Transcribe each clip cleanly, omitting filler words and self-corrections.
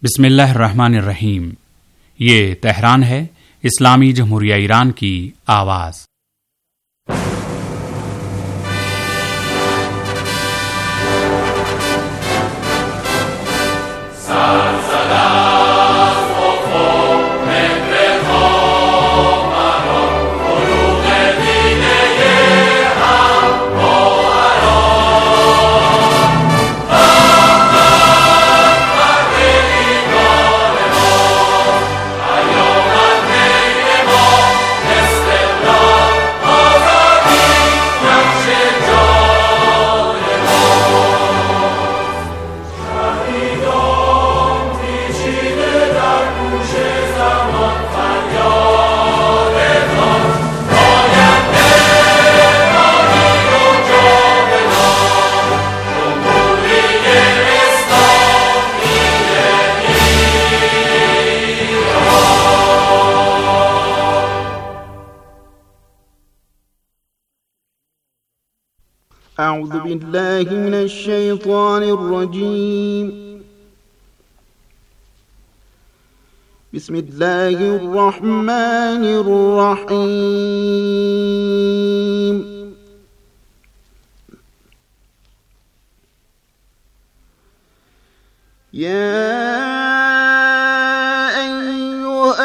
बिस्मिल्लाहिर्रहमानिर्रहीम। ये तेहरान है, इस्लामी जमहूरिया ईरान की आवाज़। أعوذ بالله من الشيطان الرجيم. بسم الله الرحمن الرحيم. يا أيها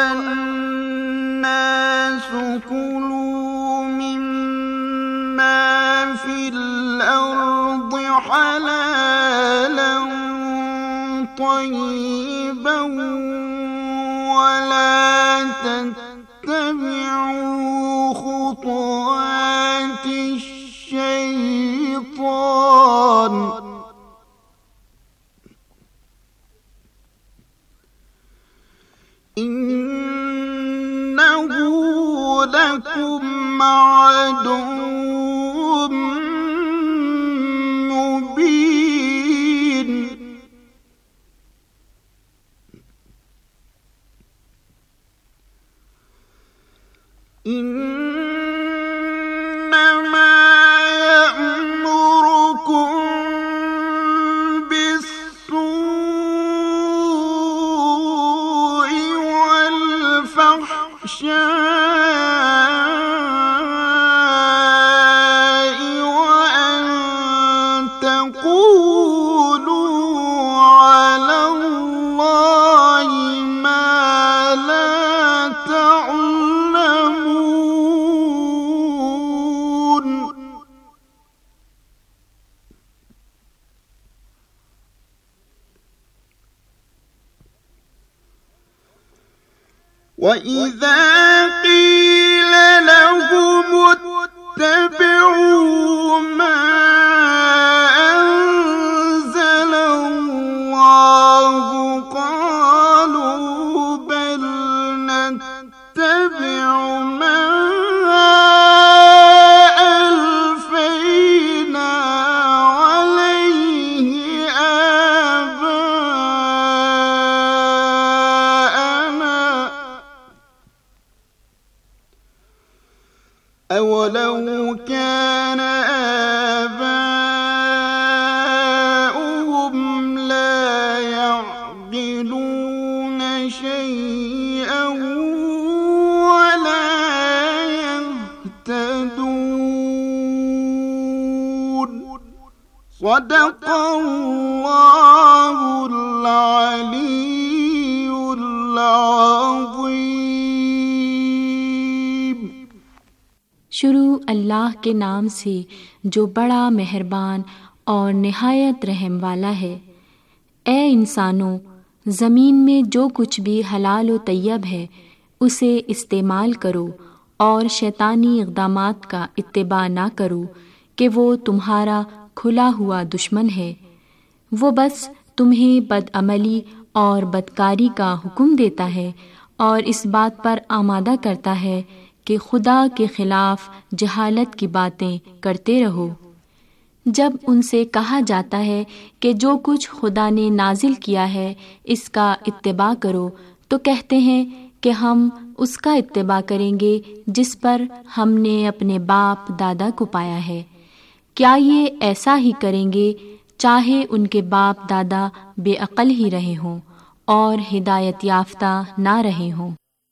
الناس كلوا مما في الأرض حلالا طيبا ولا تتبعوا خطوات الشيطان إنه لكم عدو مبين. إنما يأمركم بالسوء والفحشاء وأن تقولوا على الله ما لا تعلمون. وإذا قيل لهم اتبعوا ما أنزل الله قالوا بل نتبع ما ألفينا عليه آباءنا أولو كان آباؤهم لا يعقلون شيئا ولا يهتدون. صدق الله العلي العظيم. शुरू अल्लाह के नाम से जो बड़ा मेहरबान और निहायत रहम वाला है। ए इंसानों, ज़मीन में जो कुछ भी हलाल व तैयब है उसे इस्तेमाल करो और शैतानी इक़दामात का इत्तिबा ना करो कि वो तुम्हारा खुला हुआ दुश्मन है। वो बस तुम्हें बदअमली और बदकारी का हुक्म देता है और इस बात पर आमादा करता है कि खुदा के खिलाफ जहालत की बातें करते रहो। जब उनसे कहा जाता है कि जो कुछ खुदा ने नाजिल किया है इसका इत्तिबा करो, तो कहते हैं कि हम उसका इत्तिबा करेंगे जिस पर हमने अपने बाप दादा को पाया है। क्या ये ऐसा ही करेंगे चाहे उनके बाप दादा बेअक्ल ही रहे हों اور ہدایت یافتہ نہ رہے ہوں۔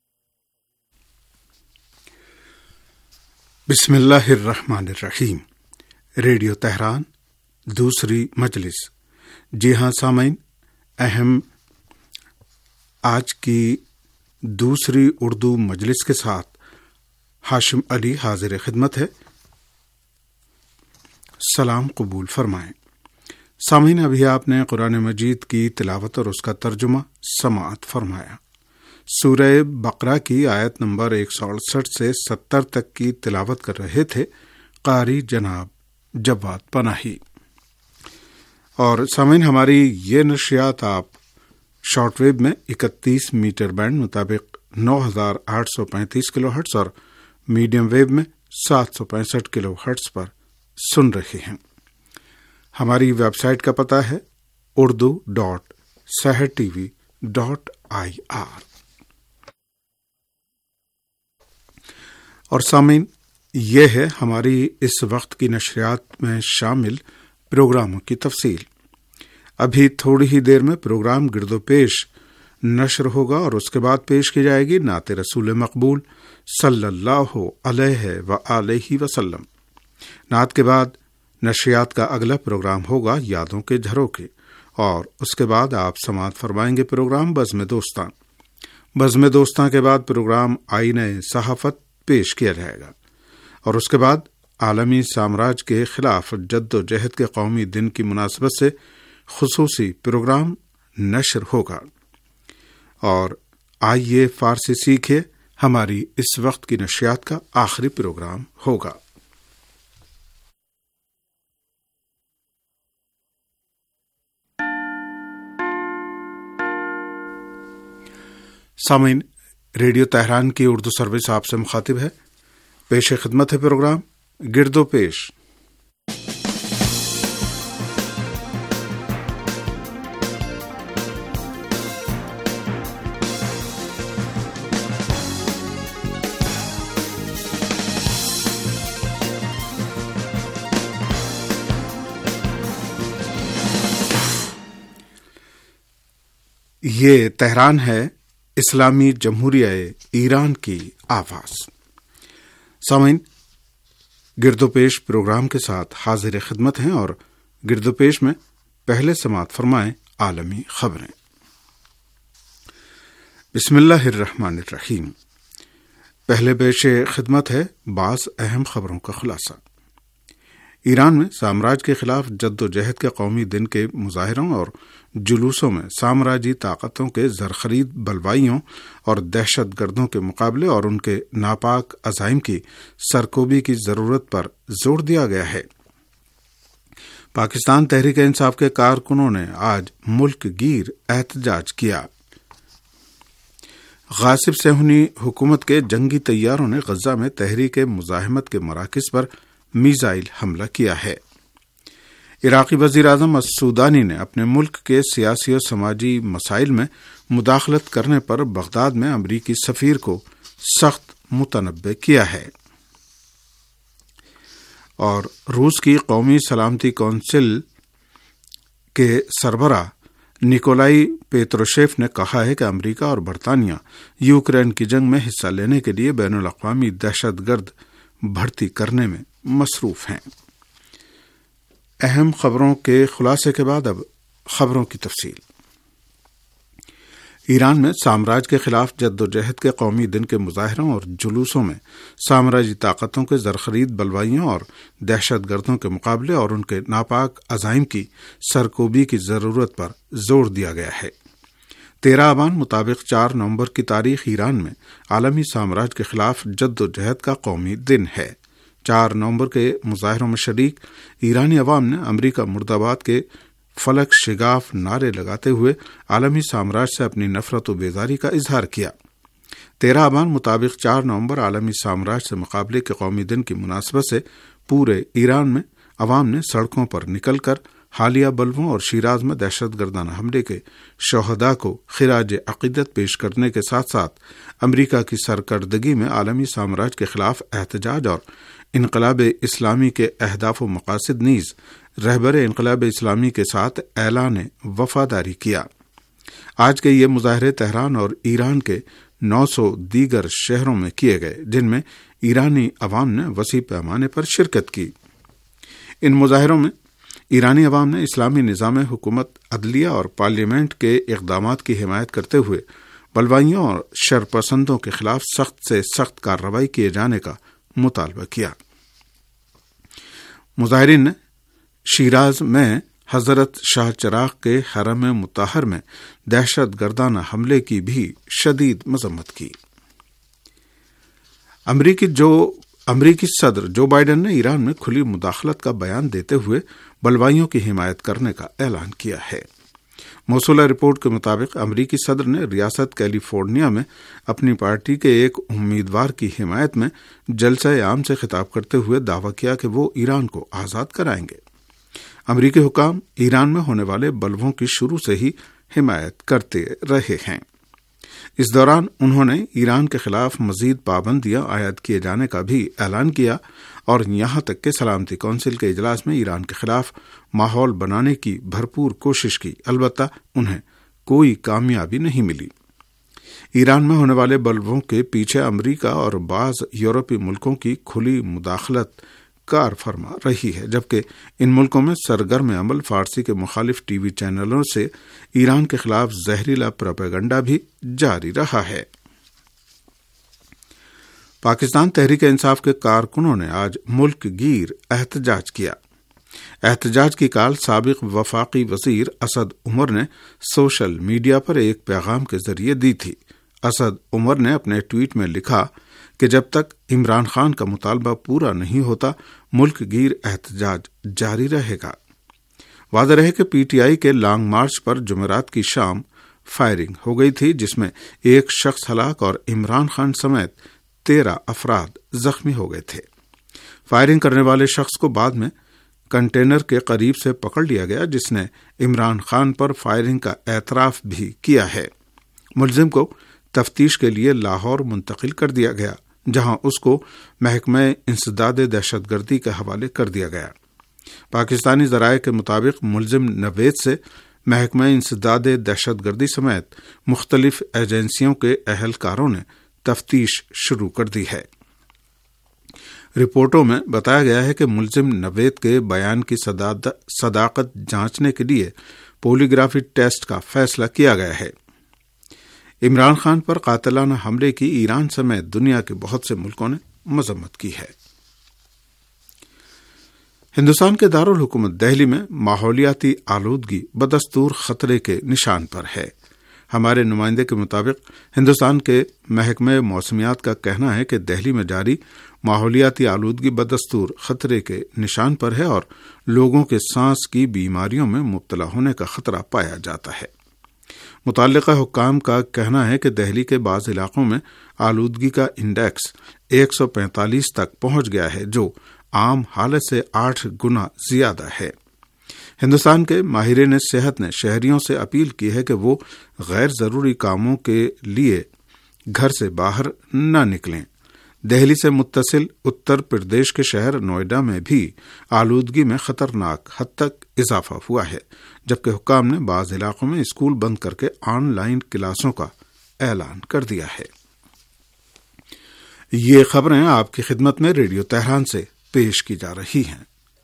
بسم اللہ الرحمن الرحیم۔ ریڈیو تہران دوسری مجلس۔ جی ہاں سامعین، اہم آج کی دوسری اردو مجلس کے ساتھ ہاشم علی حاضر خدمت ہے۔ سلام قبول فرمائیں۔ سامعین، ابھی آپ نے قرآن مجید کی تلاوت اور اس کا ترجمہ سماعت فرمایا۔ سورہ بقرہ کی آیت نمبر 168 سے 70 تک کی تلاوت کر رہے تھے قاری جناب جواد پناہی۔ اور سامعین، ہماری یہ نشریات آپ شارٹ ویو میں 31 میٹر بینڈ مطابق 9835 کلو ہرٹز اور میڈیم ویو میں 765 کلو ہرٹز پر سن رہے ہیں۔ ہماری ویب سائٹ کا پتہ ہے urdu.sehertv.ir۔ اور سامعین، یہ ہے ہماری اس وقت کی نشریات میں شامل پروگراموں کی تفصیل۔ ابھی تھوڑی ہی دیر میں پروگرام گرد و پیش نشر ہوگا اور اس کے بعد پیش کی جائے گی نعت رسول مقبول صلی اللہ علیہ وآلہ وسلم۔ نعت کے بعد نشریات کا اگلا پروگرام ہوگا یادوں کے جھروکے، اور اس کے بعد آپ سماعت فرمائیں گے پروگرام بزم دوستاں۔ بزم دوستاں کے بعد پروگرام آئینہ صحافت پیش کیا جائے گا، اور اس کے بعد عالمی سامراج کے خلاف جد و جہد کے قومی دن کی مناسبت سے خصوصی پروگرام نشر ہوگا۔ اور آئیے فارسی سیکھے ہماری اس وقت کی نشریات کا آخری پروگرام ہوگا۔ سامعین، ریڈیو تہران کی اردو سروس آپ سے مخاطب ہے۔ پیش خدمت ہے پروگرام گرد و پیش۔ یہ تہران ہے، اسلامی جمہوریہ ایران کی آواز۔ سامعین، گرد و پیش پروگرام کے ساتھ حاضر خدمت ہیں، اور گرد و پیش میں پہلے سماعت فرمائیں عالمی خبریں۔ بسم اللہ الرحمن الرحیم۔ پہلے پیش خدمت ہے بعض اہم خبروں کا خلاصہ۔ ایران میں سامراج کے خلاف جد و جہد کے قومی دن کے مظاہروں اور جلوسوں میں سامراجی طاقتوں کے زرخرید بلوائیوں اور دہشت گردوں کے مقابلے اور ان کے ناپاک عزائم کی سرکوبی کی ضرورت پر زور دیا گیا ہے۔ پاکستان تحریک انصاف کے کارکنوں نے آج ملک گیر احتجاج کیا۔ غاصب صہیونی حکومت کے جنگی طیاروں نے غزہ میں تحریک مزاحمت کے مراکز پر میزائل حملہ کیا ہے۔ عراقی وزیر اعظم السودانی نے اپنے ملک کے سیاسی و سماجی مسائل میں مداخلت کرنے پر بغداد میں امریکی سفیر کو سخت متنبہ کیا ہے۔ اور روس کی قومی سلامتی کونسل کے سربراہ نیکولائی پیتروشیف نے کہا ہے کہ امریکہ اور برطانیہ یوکرین کی جنگ میں حصہ لینے کے لیے بین الاقوامی دہشت گرد بھرتی کرنے میں مصروف ہیں۔ اہم خبروں کے خلاصے کے بعد اب خبروں کی تفصیل۔ ایران میں سامراج کے خلاف جد و جہد کے قومی دن کے مظاہروں اور جلوسوں میں سامراجی طاقتوں کے زرخرید بلوائیوں اور دہشت گردوں کے مقابلے اور ان کے ناپاک عزائم کی سرکوبی کی ضرورت پر زور دیا گیا ہے۔ 13 آبان مطابق 4 نومبر کی تاریخ ایران میں عالمی سامراج کے خلاف جد و جہد کا قومی دن ہے۔ 4 نومبر کے مظاہروں میں شریک ایرانی عوام نے امریکہ مرد آباد کے فلک شگاف نعرے لگاتے ہوئے عالمی سامراج سے اپنی نفرت و بیزاری کا اظہار کیا۔ 13 آبان مطابق 4 نومبر عالمی سامراج سے مقابلے کے قومی دن کی مناسبت سے پورے ایران میں عوام نے سڑکوں پر نکل کر حالیہ بلووں اور شیراز میں دہشت گردانہ حملے کے شہداء کو خراج عقیدت پیش کرنے کے ساتھ ساتھ امریکہ کی سرکردگی میں عالمی سامراج کے خلاف احتجاج اور انقلاب اسلامی کے اہداف و مقاصد نیز رہبر انقلاب اسلامی کے ساتھ اعلان وفاداری کیا۔ آج کے یہ مظاہرے تہران اور ایران کے 900 دیگر شہروں میں کیے گئے، جن میں ایرانی عوام نے وسیع پیمانے پر شرکت کی۔ ان مظاہروں میں ایرانی عوام نے اسلامی نظام حکومت، عدلیہ اور پارلیمنٹ کے اقدامات کی حمایت کرتے ہوئے بلوائیوں اور شرپسندوں کے خلاف سخت سے سخت کارروائی کیے جانے کا مطالبہ کیا۔ مظاہرین نے شیراز میں حضرت شاہ چراغ کے حرم مطہر میں دہشت گردانہ حملے کی بھی شدید مذمت کی۔ امریکی صدر جو بائیڈن نے ایران میں کھلی مداخلت کا بیان دیتے ہوئے بلوائیوں کی حمایت کرنے کا اعلان کیا ہے۔ موصولہ رپورٹ کے مطابق امریکی صدر نے ریاست کیلیفورنیا میں اپنی پارٹی کے ایک امیدوار کی حمایت میں جلسہ عام سے خطاب کرتے ہوئے دعویٰ کیا کہ وہ ایران کو آزاد کرائیں گے۔ امریکی حکام ایران میں ہونے والے بلووں کی شروع سے ہی حمایت کرتے رہے ہیں۔ اس دوران انہوں نے ایران کے خلاف مزید پابندیاں عائد کیے جانے کا بھی اعلان کیا اور یہاں تک کہ سلامتی کونسل کے اجلاس میں ایران کے خلاف ماحول بنانے کی بھرپور کوشش کی، البتہ انہیں کوئی کامیابی نہیں ملی۔ ایران میں ہونے والے بلووں کے پیچھے امریکہ اور بعض یورپی ملکوں کی کھلی مداخلت کار فرما رہی ہے، جبکہ ان ملکوں میں سرگرم عمل فارسی کے مخالف ٹی وی چینلوں سے ایران کے خلاف زہریلا پروپیگنڈا بھی جاری رہا ہے۔ پاکستان تحریک انصاف کے کارکنوں نے آج ملک گیر احتجاج کیا۔ احتجاج کی کال سابق وفاقی وزیر اسد عمر نے سوشل میڈیا پر ایک پیغام کے ذریعے دی تھی۔ اسد عمر نے اپنے ٹویٹ میں لکھا کہ جب تک عمران خان کا مطالبہ پورا نہیں ہوتا ملک گیر احتجاج جاری رہے گا۔ واضح رہے کہ پی ٹی آئی کے لانگ مارچ پر جمعرات کی شام فائرنگ ہو گئی تھی، جس میں ایک شخص ہلاک اور عمران خان سمیت 13 افراد زخمی ہو گئے تھے۔ فائرنگ کرنے والے شخص کو بعد میں کنٹینر کے قریب سے پکڑ لیا گیا، جس نے عمران خان پر فائرنگ کا اعتراف بھی کیا ہے۔ ملزم کو تفتیش کے لیے لاہور منتقل کر دیا گیا، جہاں اس کو محکمہ انسداد دہشت گردی کے حوالے کر دیا گیا۔ پاکستانی ذرائع کے مطابق ملزم نوید سے محکمہ انسداد دہشت گردی سمیت مختلف ایجنسیوں کے اہلکاروں نے تفتیش شروع کر دی ہے۔ رپورٹوں میں بتایا گیا ہے کہ ملزم نوید کے بیان کی صداقت جانچنے کے لیے پولیگرافی ٹیسٹ کا فیصلہ کیا گیا ہے۔ عمران خان پر قاتلانہ حملے کی ایران سمیت دنیا کے بہت سے ملکوں نے مذمت کی ہے۔ ہندوستان کے دارالحکومت دہلی میں ماحولیاتی آلودگی بدستور خطرے کے نشان پر ہے۔ ہمارے نمائندے کے مطابق ہندوستان کے محکمہ موسمیات کا کہنا ہے کہ دہلی میں جاری ماحولیاتی آلودگی بدستور خطرے کے نشان پر ہے اور لوگوں کے سانس کی بیماریوں میں مبتلا ہونے کا خطرہ پایا جاتا ہے۔ متعلقہ حکام کا کہنا ہے کہ دہلی کے بعض علاقوں میں آلودگی کا انڈیکس 145 تک پہنچ گیا ہے، جو عام حالت سے 8 گنا زیادہ ہے۔ ہندوستان کے ماہرین صحت نے شہریوں سے اپیل کی ہے کہ وہ غیر ضروری کاموں کے لیے گھر سے باہر نہ نکلیں۔ دہلی سے متصل اتر پردیش کے شہر نوئیڈا میں بھی آلودگی میں خطرناک حد تک اضافہ ہوا ہے، جبکہ حکام نے بعض علاقوں میں اسکول بند کر کے آن لائن کلاسوں کا اعلان کر دیا ہے۔ یہ خبریں آپ کی خدمت میں ریڈیو تہران سے پیش کی جا رہی ہیں۔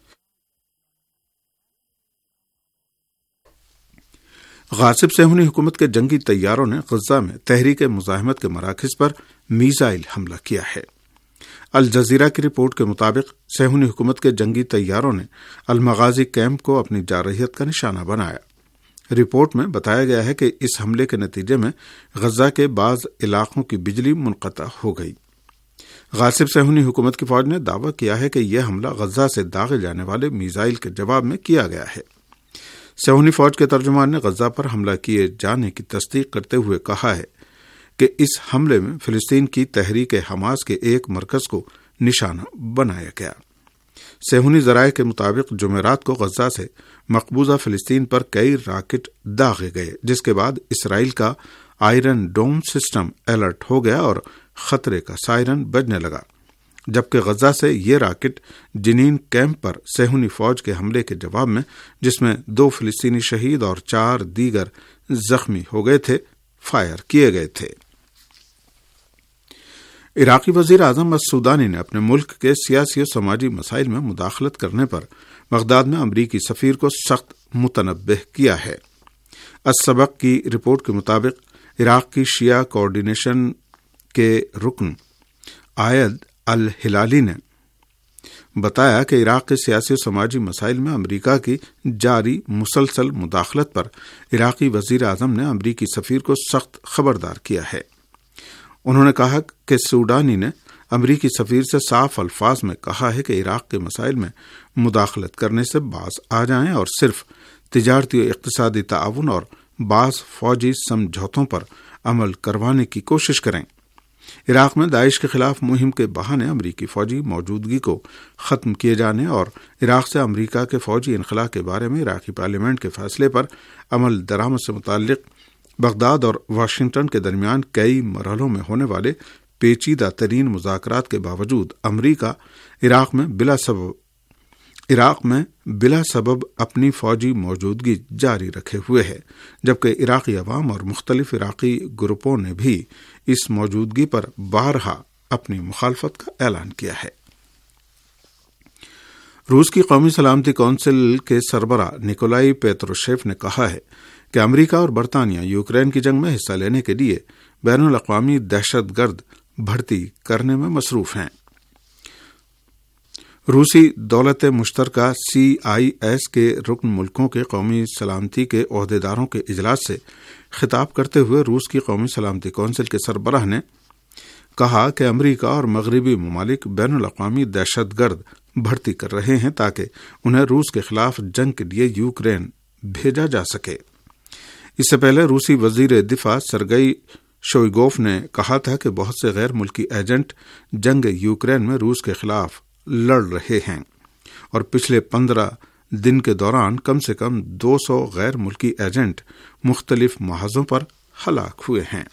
غاصب صہیونی حکومت کے جنگی طیاروں نے غزہ میں تحریک مزاحمت کے مراکز پر میزائل حملہ کیا ہے۔ الجزیرہ کی رپورٹ کے مطابق صہیونی حکومت کے جنگی طیاروں نے المغازی کیمپ کو اپنی جارحیت کا نشانہ بنایا۔ رپورٹ میں بتایا گیا ہے کہ اس حملے کے نتیجے میں غزہ کے بعض علاقوں کی بجلی منقطع ہو گئی۔ غاصب صہیونی حکومت کی فوج نے دعویٰ کیا ہے کہ یہ حملہ غزہ سے داغے جانے والے میزائل کے جواب میں کیا گیا ہے۔ صہیونی فوج کے ترجمان نے غزہ پر حملہ کیے جانے کی تصدیق کرتے ہوئے کہا ہے کہ اس حملے میں فلسطین کی تحریک حماس کے ایک مرکز کو نشانہ بنایا گیا۔ صہیونی ذرائع کے مطابق جمعرات کو غزہ سے مقبوضہ فلسطین پر کئی راکٹ داغے گئے، جس کے بعد اسرائیل کا آئرن ڈوم سسٹم الرٹ ہو گیا اور خطرے کا سائرن بجنے لگا۔ جبکہ غزہ سے یہ راکٹ جنین کیمپ پر صہیونی فوج کے حملے کے جواب میں، جس میں 2 فلسطینی شہید اور 4 دیگر زخمی ہو گئے تھے، فائر کیے گئے تھے۔ عراقی وزیر اعظم السودانی نے اپنے ملک کے سیاسی و سماجی مسائل میں مداخلت کرنے پر بغداد میں امریکی سفیر کو سخت متنبہ کیا ہے۔ السبق کی رپورٹ کے مطابق عراق کی شیعہ کوارڈینیشن کے رکن عائد الہلالی نے بتایا کہ عراق کے سیاسی و سماجی مسائل میں امریکہ کی جاری مسلسل مداخلت پر عراقی وزیر اعظم نے امریکی سفیر کو سخت خبردار کیا ہے۔ انہوں نے کہا کہ سوڈانی نے امریکی سفیر سے صاف الفاظ میں کہا ہے کہ عراق کے مسائل میں مداخلت کرنے سے باز آ جائیں اور صرف تجارتی و اقتصادی تعاون اور بعض فوجی سمجھوتوں پر عمل کروانے کی کوشش کریں۔ عراق میں داعش کے خلاف مہم کے بہانے امریکی فوجی موجودگی کو ختم کیے جانے اور عراق سے امریکہ کے فوجی انخلاء کے بارے میں عراقی پارلیمنٹ کے فیصلے پر عمل درآمد سے متعلق بغداد اور واشنگٹن کے درمیان کئی مرحلوں میں ہونے والے پیچیدہ ترین مذاکرات کے باوجود امریکہ عراق میں بلا سبب اپنی فوجی موجودگی جاری رکھے ہوئے ہے، جبکہ عراقی عوام اور مختلف عراقی گروپوں نے بھی اس موجودگی پر بارہا اپنی مخالفت کا اعلان کیا ہے۔ روس کی قومی سلامتی کونسل کے سربراہ نکولائی پیتروشیف نے کہا ہے کہ امریکہ اور برطانیہ یوکرین کی جنگ میں حصہ لینے کے لیے بین الاقوامی دہشت گرد بھرتی کرنے میں مصروف ہیں۔ روسی دولت مشترکہ CIS کے رکن ملکوں کے قومی سلامتی کے عہدیداروں کے اجلاس سے خطاب کرتے ہوئے روس کی قومی سلامتی کونسل کے سربراہ نے کہا کہ امریکہ اور مغربی ممالک بین الاقوامی دہشت گرد بھرتی کر رہے ہیں تاکہ انہیں روس کے خلاف جنگ کے لیے یوکرین بھیجا جا سکے۔ اس سے پہلے روسی وزیر دفاع سرگئی شوئیگوف نے کہا تھا کہ بہت سے غیر ملکی ایجنٹ جنگ یوکرین میں روس کے خلاف لڑ رہے ہیں اور پچھلے 15 دن کے دوران کم سے کم 200 غیر ملکی ایجنٹ مختلف محاذوں پر ہلاک ہوئے ہیں۔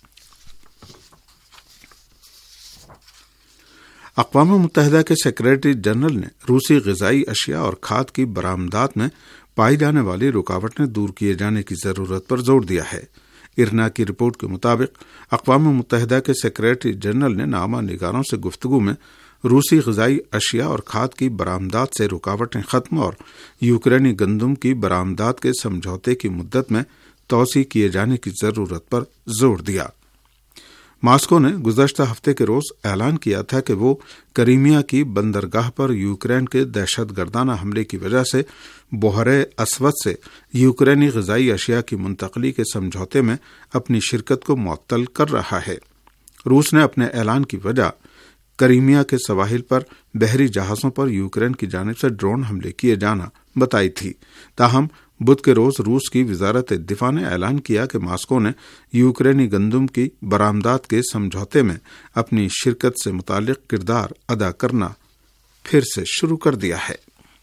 اقوام متحدہ کے سیکریٹری جنرل نے روسی غذائی اشیاء اور کھاد کی برآمدات میں پائی جانے والی رکاوٹیں دور کیے جانے کی ضرورت پر زور دیا ہے۔ ارنا کی رپورٹ کے مطابق اقوام متحدہ کے سیکریٹری جنرل نے نامہ نگاروں سے گفتگو میں روسی غذائی اشیاء اور کھاد کی برآمدات سے رکاوٹیں ختم اور یوکرینی گندم کی برآمدات کے سمجھوتے کی مدت میں توسیع کیے جانے کی ضرورت پر زور دیا۔ ماسکو نے گزشتہ ہفتے کے روز اعلان کیا تھا کہ وہ کریمیا کی بندرگاہ پر یوکرین کے دہشت گردانہ حملے کی وجہ سے بحر اسود سے یوکرینی غذائی اشیاء کی منتقلی کے سمجھوتے میں اپنی شرکت کو معطل کر رہا ہے۔ روس نے اپنے اعلان کی وجہ کریمیا کے سواحل پر بحری جہازوں پر یوکرین کی جانب سے ڈرون حملے کیے جانا بتائی تھی۔ تاہم بدھ کے روز روس کی وزارت دفاع نے اعلان کیا کہ ماسکو نے یوکرینی گندم کی برآمدات کے سمجھوتے میں اپنی شرکت سے متعلق کردار ادا کرنا پھر سے شروع کر دیا ہے۔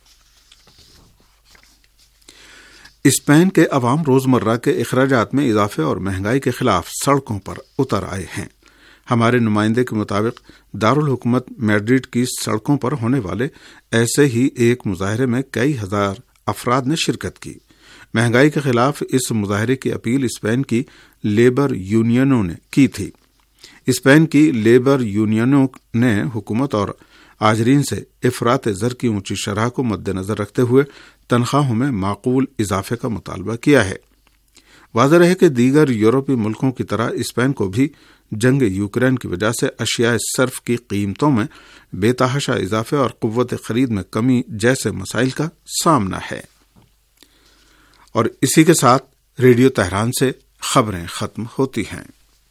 اسپین کے عوام روزمرہ کے اخراجات میں اضافے اور مہنگائی کے خلاف سڑکوں پر اتر آئے ہیں۔ ہمارے نمائندے کے مطابق دارالحکومت میڈرڈ کی سڑکوں پر ہونے والے ایسے ہی ایک مظاہرے میں کئی ہزار افراد نے شرکت کی۔ مہنگائی کے خلاف اس مظاہرے کی اپیل اسپین کی لیبر یونینوں نے کی تھی۔ اسپین کی لیبر یونینوں نے حکومت اور آجرین سے افراط زر کی اونچی شرح کو مد نظر رکھتے ہوئے تنخواہوں میں معقول اضافے کا مطالبہ کیا ہے۔ واضح رہے کہ دیگر یورپی ملکوں کی طرح اسپین کو بھی جنگ یوکرین کی وجہ سے اشیاء صرف کی قیمتوں میں بے تحاشا اضافے اور قوت خرید میں کمی جیسے مسائل کا سامنا ہے۔ اور اسی کے ساتھ ریڈیو تہران سے خبریں ختم ہوتی ہیں۔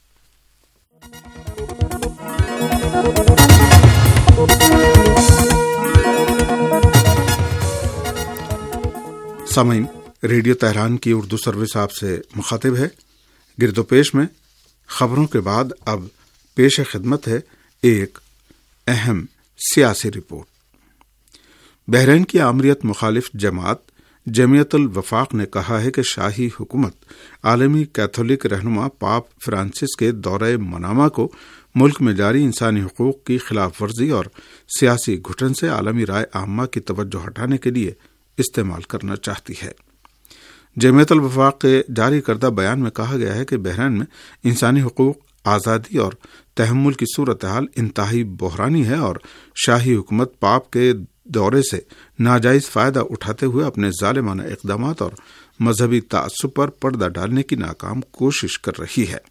سامعین، ریڈیو تہران کی اردو سروس آپ سے مخاطب ہے۔ گرد و پیش میں خبروں کے بعد اب پیش خدمت ہے ایک اہم سیاسی رپورٹ۔ بحرین کی آمریت مخالف جماعت جمعیت الوفاق نے کہا ہے کہ شاہی حکومت عالمی کیتھولک رہنما پاپ فرانسس کے دورہ منامہ کو ملک میں جاری انسانی حقوق کی خلاف ورزی اور سیاسی گھٹن سے عالمی رائے عامہ کی توجہ ہٹانے کے لیے استعمال کرنا چاہتی ہے۔ جمعیت الوفاق کے جاری کردہ بیان میں کہا گیا ہے کہ بحرین میں انسانی حقوق، آزادی اور تحمل کی صورتحال انتہائی بحرانی ہے اور شاہی حکومت پاپ کے دورے سے ناجائز فائدہ اٹھاتے ہوئے اپنے ظالمانہ اقدامات اور مذہبی تعصب پر پردہ ڈالنے کی ناکام کوشش کر رہی ہے۔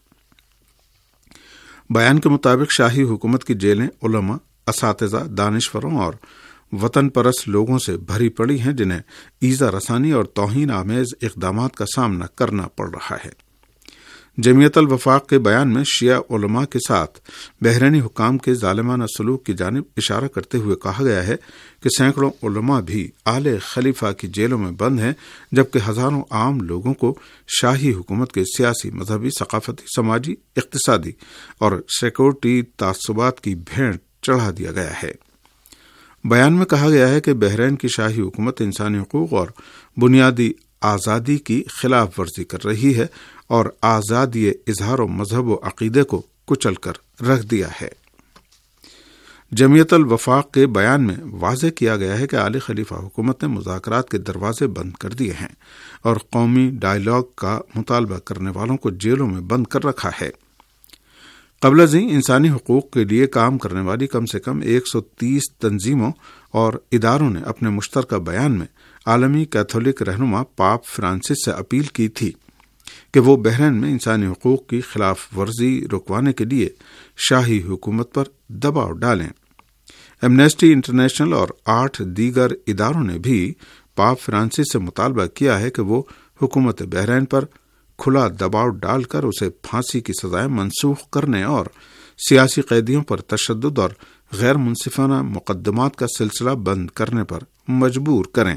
بیان کے مطابق شاہی حکومت کی جیلیں علماء، اساتذہ، دانشوروں اور وطن پرست لوگوں سے بھری پڑی ہیں جنہیں ایذا رسانی اور توہین آمیز اقدامات کا سامنا کرنا پڑ رہا ہے۔ جمعیت الوفاق کے بیان میں شیعہ علماء کے ساتھ بحرینی حکام کے ظالمانہ سلوک کی جانب اشارہ کرتے ہوئے کہا گیا ہے کہ سینکڑوں علماء بھی آل خلیفہ کی جیلوں میں بند ہیں، جبکہ ہزاروں عام لوگوں کو شاہی حکومت کے سیاسی، مذہبی، ثقافتی، سماجی، اقتصادی اور سیکورٹی تعصبات کی بھیڑ چڑھا دیا گیا ہے۔ بیان میں کہا گیا ہے کہ بحرین کی شاہی حکومت انسانی حقوق اور بنیادی آزادی کی خلاف ورزی کر رہی ہے اور آزادی اظہار و مذہب و عقیدے کو کچل کر رکھ دیا ہے۔ جمعیت الوفاق کے بیان میں واضح کیا گیا ہے کہ آل خلیفہ حکومت نے مذاکرات کے دروازے بند کر دیے ہیں اور قومی ڈائیلاگ کا مطالبہ کرنے والوں کو جیلوں میں بند کر رکھا ہے۔ قبل ازیں انسانی حقوق کے لیے کام کرنے والی کم سے کم 130 تنظیموں اور اداروں نے اپنے مشترکہ بیان میں عالمی کیتھولک رہنما پاپ فرانسس سے اپیل کی تھی کہ وہ بحرین میں انسانی حقوق کی خلاف ورزی رکوانے کے لیے شاہی حکومت پر دباؤ ڈالیں۔ ایمنسٹی انٹرنیشنل اور 8 دیگر اداروں نے بھی پاپ فرانسس سے مطالبہ کیا ہے کہ وہ حکومت بحرین پر کھلا دباؤ ڈال کر اسے پھانسی کی سزائیں منسوخ کرنے اور سیاسی قیدیوں پر تشدد اور غیر منصفانہ مقدمات کا سلسلہ بند کرنے پر مجبور کریں۔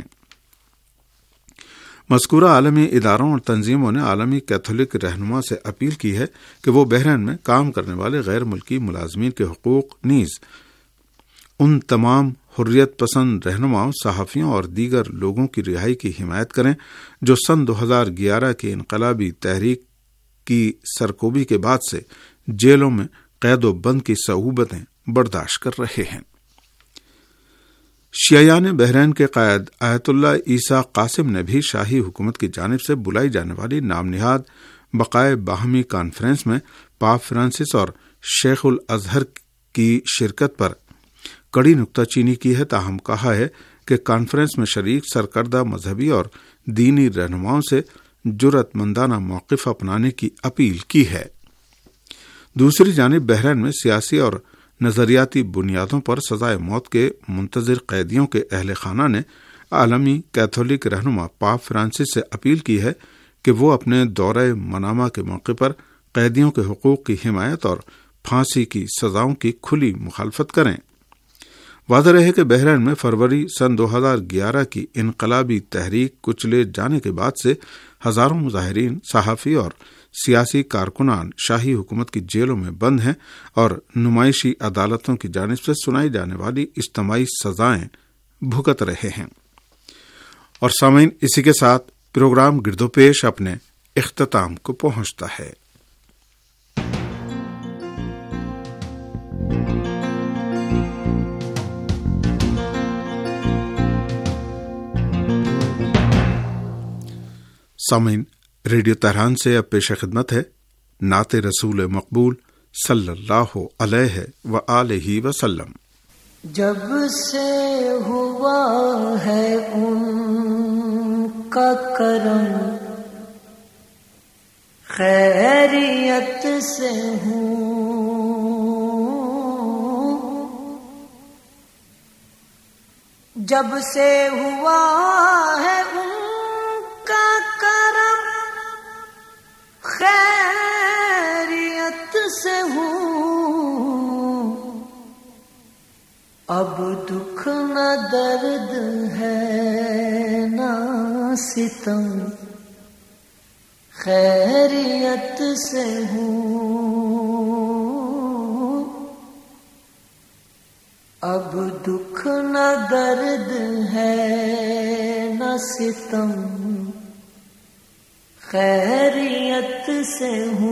مذکورہ عالمی اداروں اور تنظیموں نے عالمی کیتھولک رہنما سے اپیل کی ہے کہ وہ بحرین میں کام کرنے والے غیر ملکی ملازمین کے حقوق نیز ان تمام حریت پسند رہنماؤں، صحافیوں اور دیگر لوگوں کی رہائی کی حمایت کریں جو سن 2011 کی انقلابی تحریک کی سرکوبی کے بعد سے جیلوں میں قید و بند کی صعوبتیں برداشت کر رہے ہیں۔ شیعیان بحرین کے قائد آیت اللہ عیسیٰ قاسم نے بھی شاہی حکومت کی جانب سے بلائی جانے والی نام نہاد بقائے باہمی کانفرنس میں پاپ فرانسس اور شیخ الازہر کی شرکت پر کڑی نکتہ چینی کی ہے، تاہم کہا ہے کہ کانفرنس میں شریک سرکردہ مذہبی اور دینی رہنماؤں سے جرأت مندانہ موقف اپنانے کی اپیل کی ہے۔ دوسری جانب بحرین میں سیاسی اور نظریاتی بنیادوں پر سزائے موت کے منتظر قیدیوں کے اہل خانہ نے عالمی کیتھولک رہنما پاپ فرانسس سے اپیل کی ہے کہ وہ اپنے دورہ منامہ کے موقع پر قیدیوں کے حقوق کی حمایت اور پھانسی کی سزاؤں کی کھلی مخالفت کریں۔ واضح رہے کہ بحرین میں فروری سن 2011 کی انقلابی تحریک کچلے جانے کے بعد سے ہزاروں مظاہرین، صحافی اور سیاسی کارکنان شاہی حکومت کی جیلوں میں بند ہیں اور نمائشی عدالتوں کی جانب سے سنائی جانے والی اجتماعی سزائیں بھگت رہے ہیں۔ اور سامعین، اسی کے ساتھ پروگرام گردو پیش اپنے اختتام کو پہنچتا ہے۔ سامعین، ریڈیو تہران سے اب پیش خدمت ہے نعت رسول مقبول صلی اللہ علیہ وآلہ وسلم۔ جب سے ہوا ہے ان کا کرم، خیریت سے ہوں، جب سے ہوا ہے ان کا کرم، خیریت سے ہوں، اب دکھ نہ درد ہے نہ ستم، خیریت سے ہوں، اب دکھ نہ درد ہے نہ ستم، خیریت سے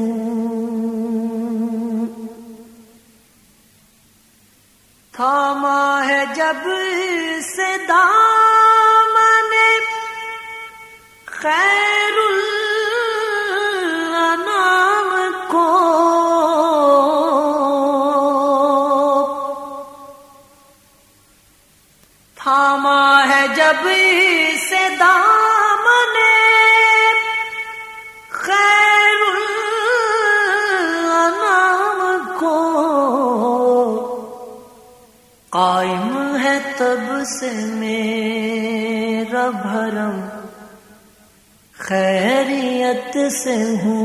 ہوں، تھاما ہے جب سے دامن خیر الانام کو، تھاما ہے جب سے دامن خیر الانام کو، قائم ہے تب سے میرا بھرم، خیریت سے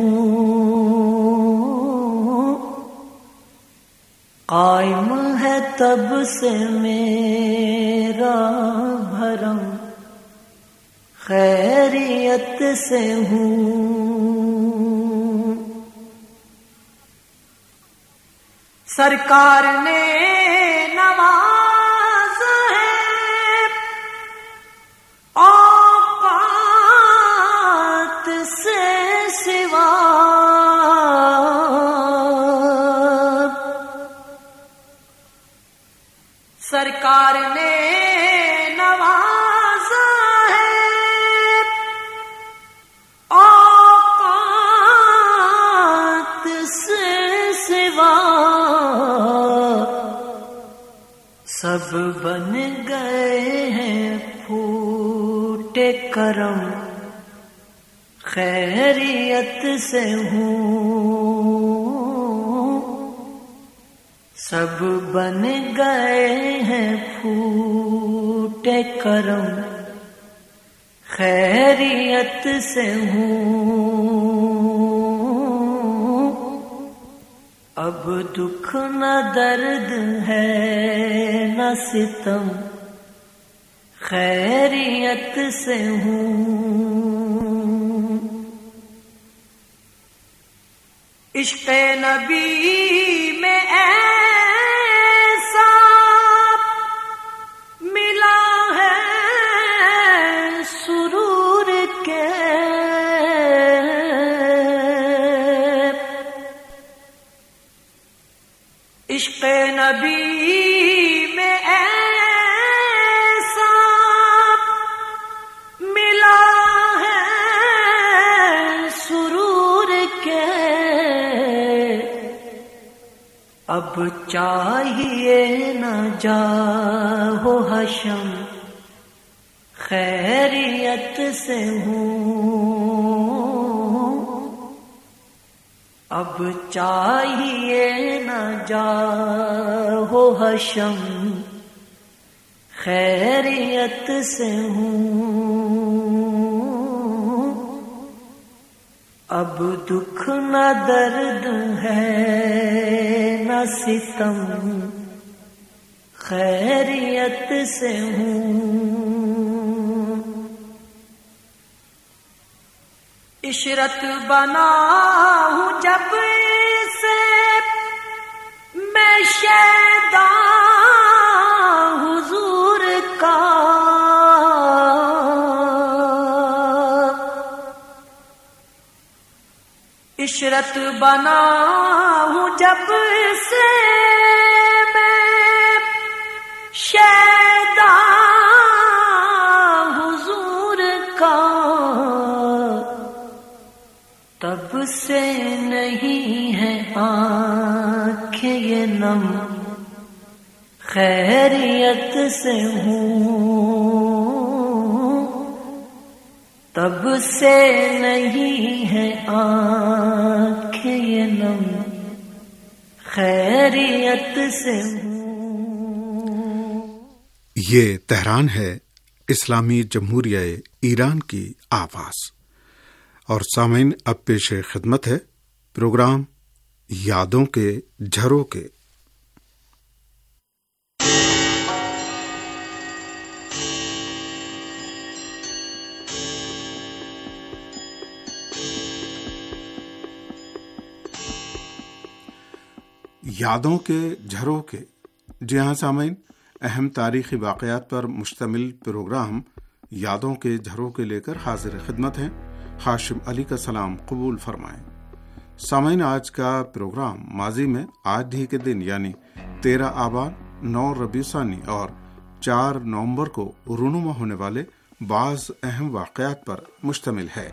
ہوں، قائم ہے تب سے میرا بھرم، خیریت سے ہوں۔ سرکار نے نواز ہے اوقات سے سوا، سرکار نے نوازا ہے اوقات سے سوا، سب بن گئے ہیں پھوٹے کرم، خیریت سے ہوں، سب بن گئے ہیں پھوٹے کرم، خیریت سے ہوں، اب دکھ نہ درد ہے نہ ستم، خیریت سے ہوں۔ عشق نبی میں ایسا ملا ہے سرور کے، عشق نبی میں ایسا ملا ہے سرور کے، اب چاہیے نہ جاؤ حشم، خیریت سے ہوں، اب چاہیے نہ جاؤ حشم، خیریت سے ہوں، اب دکھ نہ درد ہے نہ ستم، خیریت سے ہوں۔ عشرت بنا ہوں جب سے میں شیدا حضور کا، عشرت بنا ہوں جب سے میں شیدا حضور کا، تب سے نہیں ہے آنکھیں یہ نم، خیریت سے ہوں، تب سے نہیں ہے آنکھیں یہ نم، خیریت سے ہوں۔ یہ تہران ہے اسلامی جمہوریہ ایران کی آواز، اور سامعین اب پیش خدمت ہے پروگرام یادوں کے جھروکے۔ یادوں کے جھروکے، جی ہاں سامعین، اہم تاریخی واقعات پر مشتمل پروگرام یادوں کے جھروکے لے کر حاضر خدمت ہیں۔ ہاشم علی کا سلام قبول فرمائیں۔ سامعین، آج کا پروگرام ماضی میں آج ہی کے دن یعنی 13 آبان، 9 ربیع ثانی اور 4 نومبر کو رونما ہونے والے بعض اہم واقعات پر مشتمل ہے۔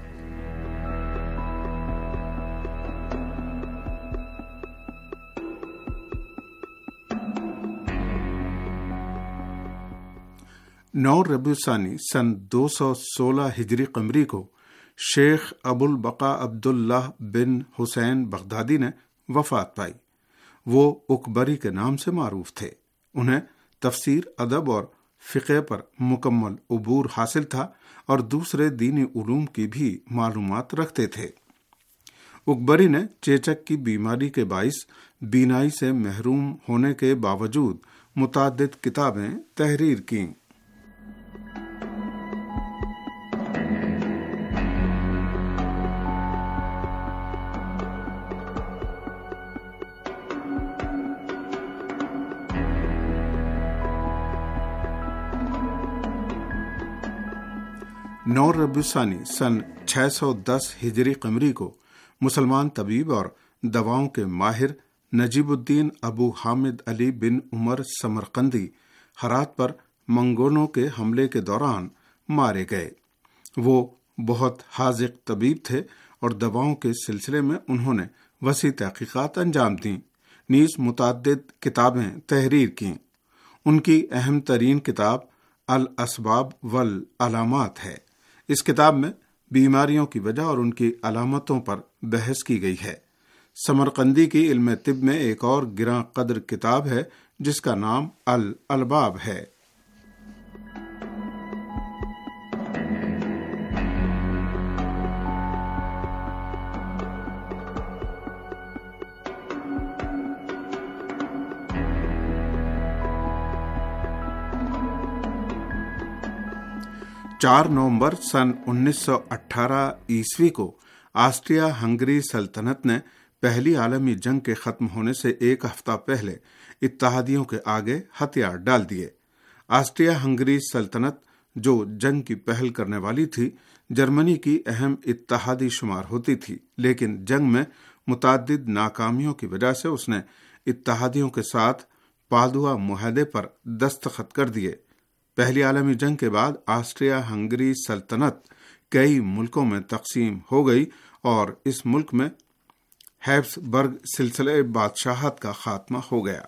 نو ربیع ثانی سن 216 ہجری قمری کو شیخ ابو البقا عبداللہ بن حسین بغدادی نے وفات پائی۔ وہ اکبری کے نام سے معروف تھے۔ انہیں تفسیر، ادب اور فقہ پر مکمل عبور حاصل تھا اور دوسرے دینی علوم کی بھی معلومات رکھتے تھے۔ اکبری نے چیچک کی بیماری کے باعث بینائی سے محروم ہونے کے باوجود متعدد کتابیں تحریر کیں۔ نو ربیع ثانی سن 610 ہجری قمری کو مسلمان طبیب اور دواؤں کے ماہر نجیب الدین ابو حامد علی بن عمر سمرقندی ہرات پر منگولوں کے حملے کے دوران مارے گئے۔ وہ بہت حاذق طبیب تھے اور دواؤں کے سلسلے میں انہوں نے وسیع تحقیقات انجام دیں، نیز متعدد کتابیں تحریر کیں۔ ان کی اہم ترین کتاب الاسباب والعلامات ہے۔ اس کتاب میں بیماریوں کی وجہ اور ان کی علامتوں پر بحث کی گئی ہے۔ سمرقندی کی علم طب میں ایک اور گراں قدر کتاب ہے جس کا نام الالباب ہے۔ چار نومبر سن 1918 عیسوی کو آسٹریا ہنگری سلطنت نے پہلی عالمی جنگ کے ختم ہونے سے ایک ہفتہ پہلے اتحادیوں کے آگے ہتھیار ڈال دیے۔ آسٹریا ہنگری سلطنت جو جنگ کی پہل کرنے والی تھی، جرمنی کی اہم اتحادی شمار ہوتی تھی، لیکن جنگ میں متعدد ناکامیوں کی وجہ سے اس نے اتحادیوں کے ساتھ پادوا معاہدے پر دستخط کر دیے۔ پہلی عالمی جنگ کے بعد آسٹریا ہنگری سلطنت کئی ملکوں میں تقسیم ہو گئی اور اس ملک میں ہیبسبرگ سلسلے بادشاہت کا خاتمہ ہو گیا۔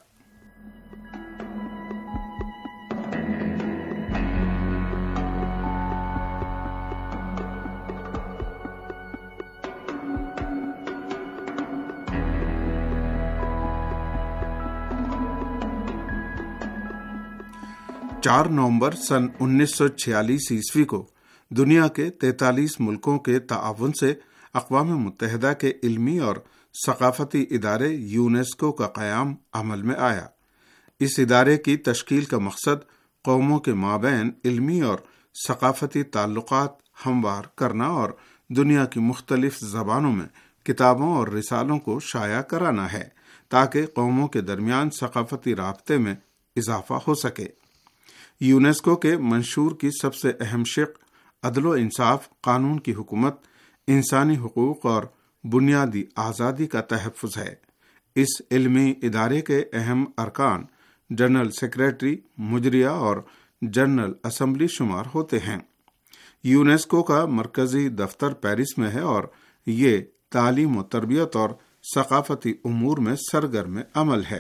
چار نومبر سن 1946 عیسوی کو دنیا کے 43 ملکوں کے تعاون سے اقوام متحدہ کے علمی اور ثقافتی ادارے یونیسکو کا قیام عمل میں آیا۔ اس ادارے کی تشکیل کا مقصد قوموں کے مابین علمی اور ثقافتی تعلقات ہموار کرنا اور دنیا کی مختلف زبانوں میں کتابوں اور رسالوں کو شائع کرانا ہے تاکہ قوموں کے درمیان ثقافتی رابطے میں اضافہ ہو سکے۔ یونیسکو کے منشور کی سب سے اہم شق عدل و انصاف، قانون کی حکومت، انسانی حقوق اور بنیادی آزادی کا تحفظ ہے۔ اس علمی ادارے کے اہم ارکان جنرل سیکریٹری، مجریہ اور جنرل اسمبلی شمار ہوتے ہیں۔ یونیسکو کا مرکزی دفتر پیرس میں ہے اور یہ تعلیم و تربیت اور ثقافتی امور میں سرگرم عمل ہے۔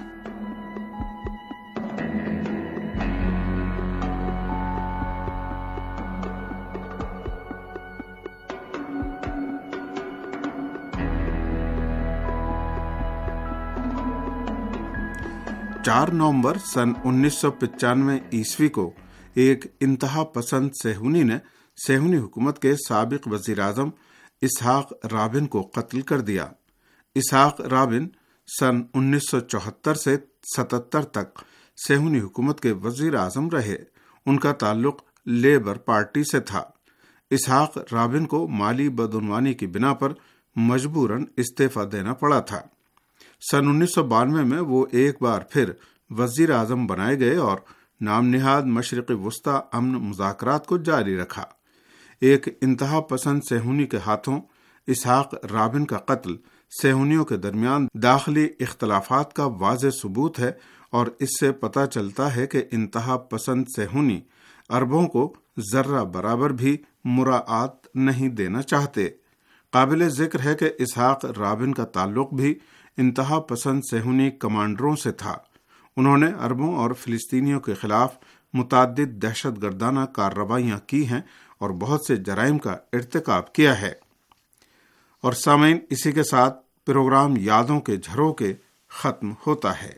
چار نومبر سن 1995 عیسوی کو ایک انتہا پسند صہیونی نے صہیونی حکومت کے سابق وزیر اعظم اسحاق رابن کو قتل کر دیا۔ اسحاق رابن سن 1974 سے 77 تک صہیونی حکومت کے وزیر اعظم رہے۔ ان کا تعلق لیبر پارٹی سے تھا۔ اسحاق رابن کو مالی بدعنوانی کی بنا پر مجبوراً استعفی دینا پڑا تھا۔ سن 1992 میں وہ ایک بار پھر وزیر اعظم بنائے گئے اور نام نہاد مشرق وسطی امن مذاکرات کو جاری رکھا۔ ایک انتہا پسند صہیونی کے ہاتھوں اسحاق رابن کا قتل صہیونیوں کے درمیان داخلی اختلافات کا واضح ثبوت ہے، اور اس سے پتہ چلتا ہے کہ انتہا پسند صہیونی عربوں کو ذرہ برابر بھی مراعات نہیں دینا چاہتے۔ قابل ذکر ہے کہ اسحاق رابن کا تعلق بھی انتہا پسند صہیونی کمانڈروں سے تھا۔ انہوں نے عربوں اور فلسطینیوں کے خلاف متعدد دہشت گردانہ کارروائیاں کی ہیں اور بہت سے جرائم کا ارتکاب کیا ہے۔ اور سامعین، اسی کے ساتھ پروگرام یادوں کے جھروکے ختم ہوتا ہے۔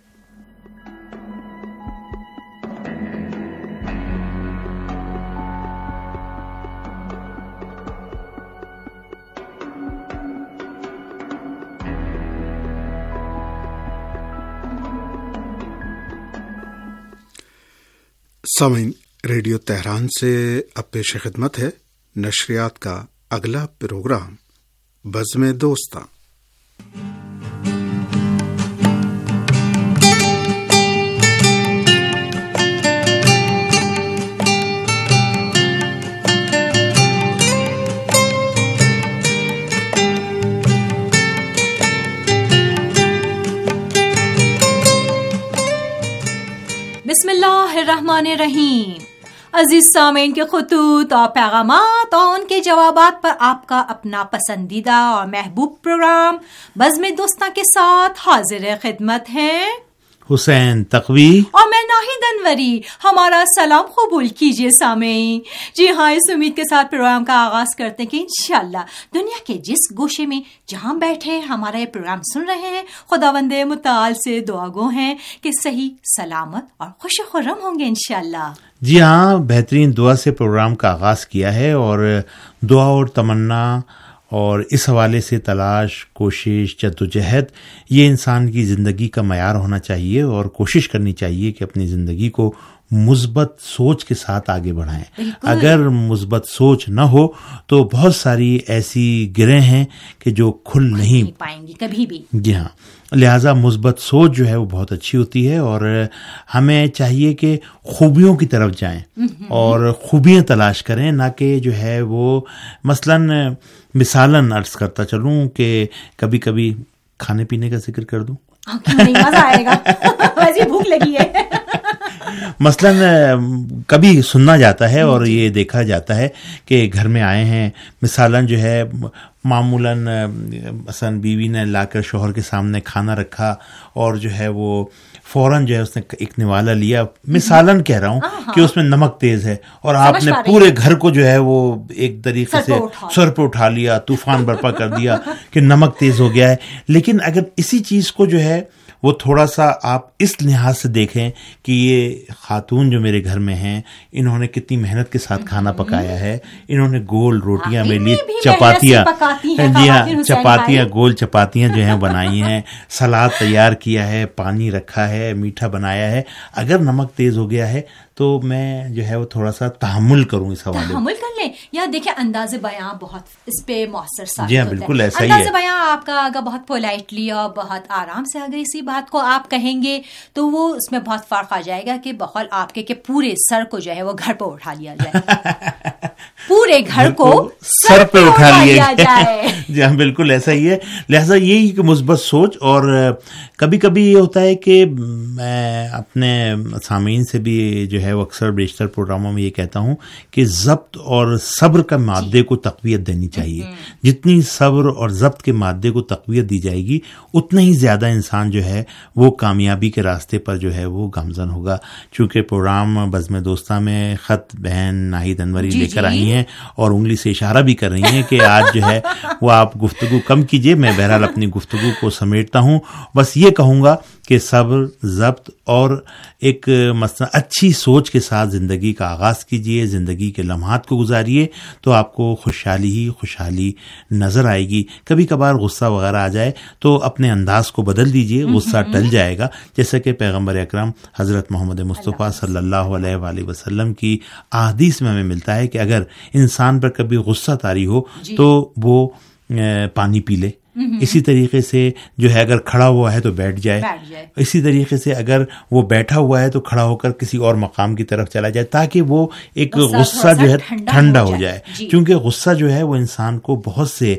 سامعین، ریڈیو تہران سے اب پیش خدمت ہے نشریات کا اگلا پروگرام بزم دوستاں۔ بسم اللہ الرحمن الرحیم۔ عزیز سامعین کے خطوط اور پیغامات اور ان کے جوابات پر آپ کا اپنا پسندیدہ اور محبوب پروگرام بزم دوستاں کے ساتھ حاضر خدمت ہے حسین تقوی اور میں ناہید انوری۔ ہمارا سلام قبول کیجیے سامعین۔ جی ہاں، اس امید کے ساتھ پروگرام کا آغاز کرتے ہیں کہ انشاءاللہ دنیا کے جس گوشے میں جہاں بیٹھے ہمارا یہ پروگرام سن رہے ہیں، خداوند متعال سے دعا گو ہیں کہ صحیح سلامت اور خوش خرم ہوں گے انشاءاللہ۔ جی ہاں، بہترین دعا سے پروگرام کا آغاز کیا ہے، اور دعا اور تمنا اور اس حوالے سے تلاش، کوشش، جدوجہد یہ انسان کی زندگی کا معیار ہونا چاہیے، اور کوشش کرنی چاہیے کہ اپنی زندگی کو مثبت سوچ کے ساتھ آگے بڑھائیں۔ اگر مثبت سوچ نہ ہو تو بہت ساری ایسی گرہیں ہیں کہ جو کھل نہیں پائیں گی کبھی بھی۔ جی ہاں، لہٰذا مثبت سوچ جو ہے وہ بہت اچھی ہوتی ہے، اور ہمیں چاہیے کہ خوبیوں کی طرف جائیں اور خوبیاں تلاش کریں، نہ کہ جو ہے وہ مثلاً عرض کرتا چلوں کہ کبھی کبھی کھانے پینے کا ذکر کر دوں، مزہ آئے گا، ویسے بھوک لگی ہے۔ مثلاً کبھی سننا جاتا ہے اور یہ دیکھا جاتا ہے کہ گھر میں آئے ہیں، مثلاً جو ہے معمولاً مثلاً بیوی نے لا کر شوہر کے سامنے کھانا رکھا، اور جو ہے وہ فوراً جو ہے اس نے ایک نوالا لیا، مثالاً کہہ رہا ہوں کہ اس میں نمک تیز ہے، اور آپ نے پورے گھر کو جو ہے وہ ایک طریقے سے سر پہ اٹھا لیا، طوفان برپا کر دیا کہ نمک تیز ہو گیا ہے۔ لیکن اگر اسی چیز کو جو ہے وہ تھوڑا سا آپ اس لحاظ سے دیکھیں کہ یہ خاتون جو میرے گھر میں ہیں، انہوں نے کتنی محنت کے ساتھ کھانا پکایا ہے، انہوں نے گول روٹیاں میرے لیے، چپاتیاں، جی ہاں، چپاتیاں، گول چپاتیاں جو ہیں بنائی ہیں، سلاد تیار کیا ہے، پانی رکھا ہے، میٹھا بنایا ہے۔ اگر نمک تیز ہو گیا ہے تو میں جو ہے وہ تھوڑا سا تحمل کروں اس حوالے، تحمل کر لیں، یا دیکھیں انداز بیاں بہت اس پہ مؤثر ثابت ہوتا ہے۔ جی ہاں، بالکل ایسا ہی ہے۔ انداز بیاں آپ کا اگر بہت پولائٹلی اور بہت آرام سے اگر اسی بات کو آپ کہیں گے تو وہ اس میں بہت فرق آ جائے گا کہ بقول آپ کے کہ پورے سر کو جو ہے وہ گھر پہ اٹھا لیا جائے، پورے گھر کو سر پہ اٹھا لیا جائے۔ جی ہاں، بالکل ایسا ہی ہے۔ لہٰذا یہی کہ مثبت سوچ، اور کبھی کبھی یہ ہوتا ہے کہ میں اپنے سامعین سے بھی جو ہے وہ اکثر بیشتر پروگراموں میں یہ کہتا ہوں کہ ضبط اور صبر کا مادے کو تقویت دینی چاہیے۔ جتنی صبر اور ضبط کے مادے کو تقویت دی جائے گی، اتنا ہی زیادہ انسان جو ہے وہ کامیابی کے راستے پر جو ہے وہ گامزن ہوگا۔ چونکہ پروگرام بزم دوستاں میں خط بہن ناہید انوری لے کر آئی ہیں اور انگلی سے اشارہ بھی کر رہی ہیں کہ آج جو ہے وہ آپ گفتگو کم کیجیے۔ میں بہرحال اپنی گفتگو کو سمیٹتا ہوں، بس یہ کہوں گا کہ صبر، ضبط اور ایک مثلا اچھی سوچ کے ساتھ زندگی کا آغاز کیجیے، زندگی کے لمحات کو گزاریے، تو آپ کو خوشحالی ہی خوشحالی نظر آئے گی۔ کبھی کبھار غصہ وغیرہ آ جائے تو اپنے انداز کو بدل دیجیے، غصہ ٹل جائے گا، جیسا کہ پیغمبر اکرم حضرت محمد مصطفیٰ صلی اللہ علیہ وآلہ وسلم کی احادیث میں ہمیں ملتا ہے کہ اگر انسان پر کبھی غصہ طاری ہو تو وہ پانی پی لے، اسی طریقے سے جو ہے اگر کھڑا ہوا ہے تو بیٹھ جائے، اسی طریقے سے اگر وہ بیٹھا ہوا ہے تو کھڑا ہو کر کسی اور مقام کی طرف چلا جائے، تاکہ وہ ایک غصہ جو ہے ٹھنڈا ہو جائے، کیونکہ غصہ جو ہے وہ انسان کو بہت سے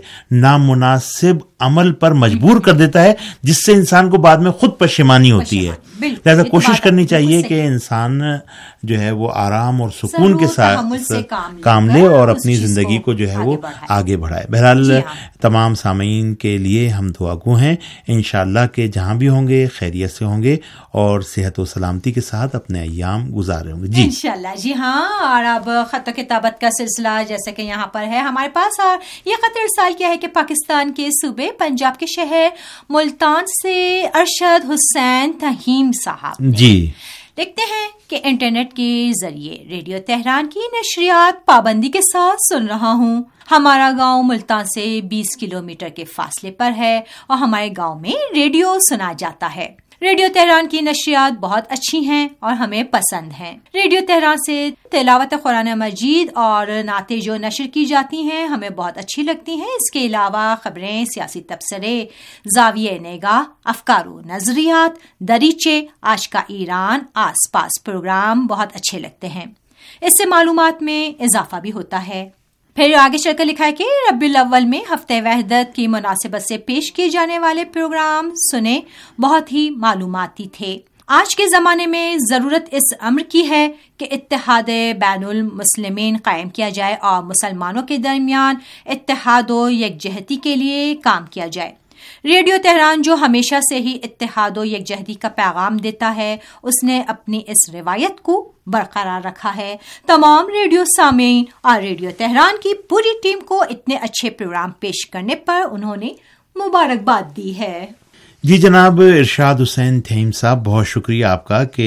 نامناسب عمل پر مجبور کر دیتا ہے، جس سے انسان کو بعد میں خود پشیمانی ہوتی ہے۔ لہذا کوشش کرنی چاہیے کہ انسان جو ہے وہ آرام اور سکون کے ساتھ کام لے اور اپنی زندگی کو جو ہے وہ آگے بڑھائے۔ بہرحال تمام سامعین کے لیے ہم دعا گو ہیں انشاءاللہ کہ جہاں بھی ہوں گے خیریت سے ہوں گے اور صحت و سلامتی کے ساتھ اپنے ایام گزارے ہوں گے۔ جی انشاءاللہ، جی ہاں۔ اور اب خط و کتابت کا سلسلہ جیسے کہ یہاں پر ہے ہمارے پاس، اور یہ خط ارسال کیا ہے کہ پاکستان کے صوبے پنجاب کے شہر ملتان سے ارشد حسین تھیم صاحب جی لکھتے ہیں کہ انٹرنیٹ کے ذریعے ریڈیو تہران کی نشریات پابندی کے ساتھ سن رہا ہوں۔ ہمارا گاؤں ملتان سے 20 کلومیٹر کے فاصلے پر ہے اور ہمارے گاؤں میں ریڈیو سنا جاتا ہے۔ ریڈیو تہران کی نشریات بہت اچھی ہیں اور ہمیں پسند ہیں۔ ریڈیو تہران سے تلاوت قرآن مجید اور نعتیں جو نشر کی جاتی ہیں ہمیں بہت اچھی لگتی ہیں۔ اس کے علاوہ خبریں، سیاسی تبصرے، زاویہ نگاہ، افکار و نظریات، دریچے، آج کا ایران، آس پاس پروگرام بہت اچھے لگتے ہیں۔ اس سے معلومات میں اضافہ بھی ہوتا ہے۔ پھر آگے چل کر لکھا ہے کہ ربیع الاول میں ہفتہ وحدت کی مناسبت سے پیش کیے جانے والے پروگرام سنے، بہت ہی معلوماتی تھے۔ آج کے زمانے میں ضرورت اس امر کی ہے کہ اتحاد بین المسلمین قائم کیا جائے اور مسلمانوں کے درمیان اتحاد و یکجہتی کے لیے کام کیا جائے۔ ریڈیو تہران جو ہمیشہ سے ہی اتحاد و یکجہتی کا پیغام دیتا ہے، اس نے اپنی اس روایت کو برقرار رکھا ہے۔ تمام ریڈیو سامعین اور ریڈیو تہران کی پوری ٹیم کو اتنے اچھے پروگرام پیش کرنے پر انہوں نے مبارکباد دی ہے۔ جی جناب ارشاد حسین تھیم صاحب، بہت شکریہ آپ کا کہ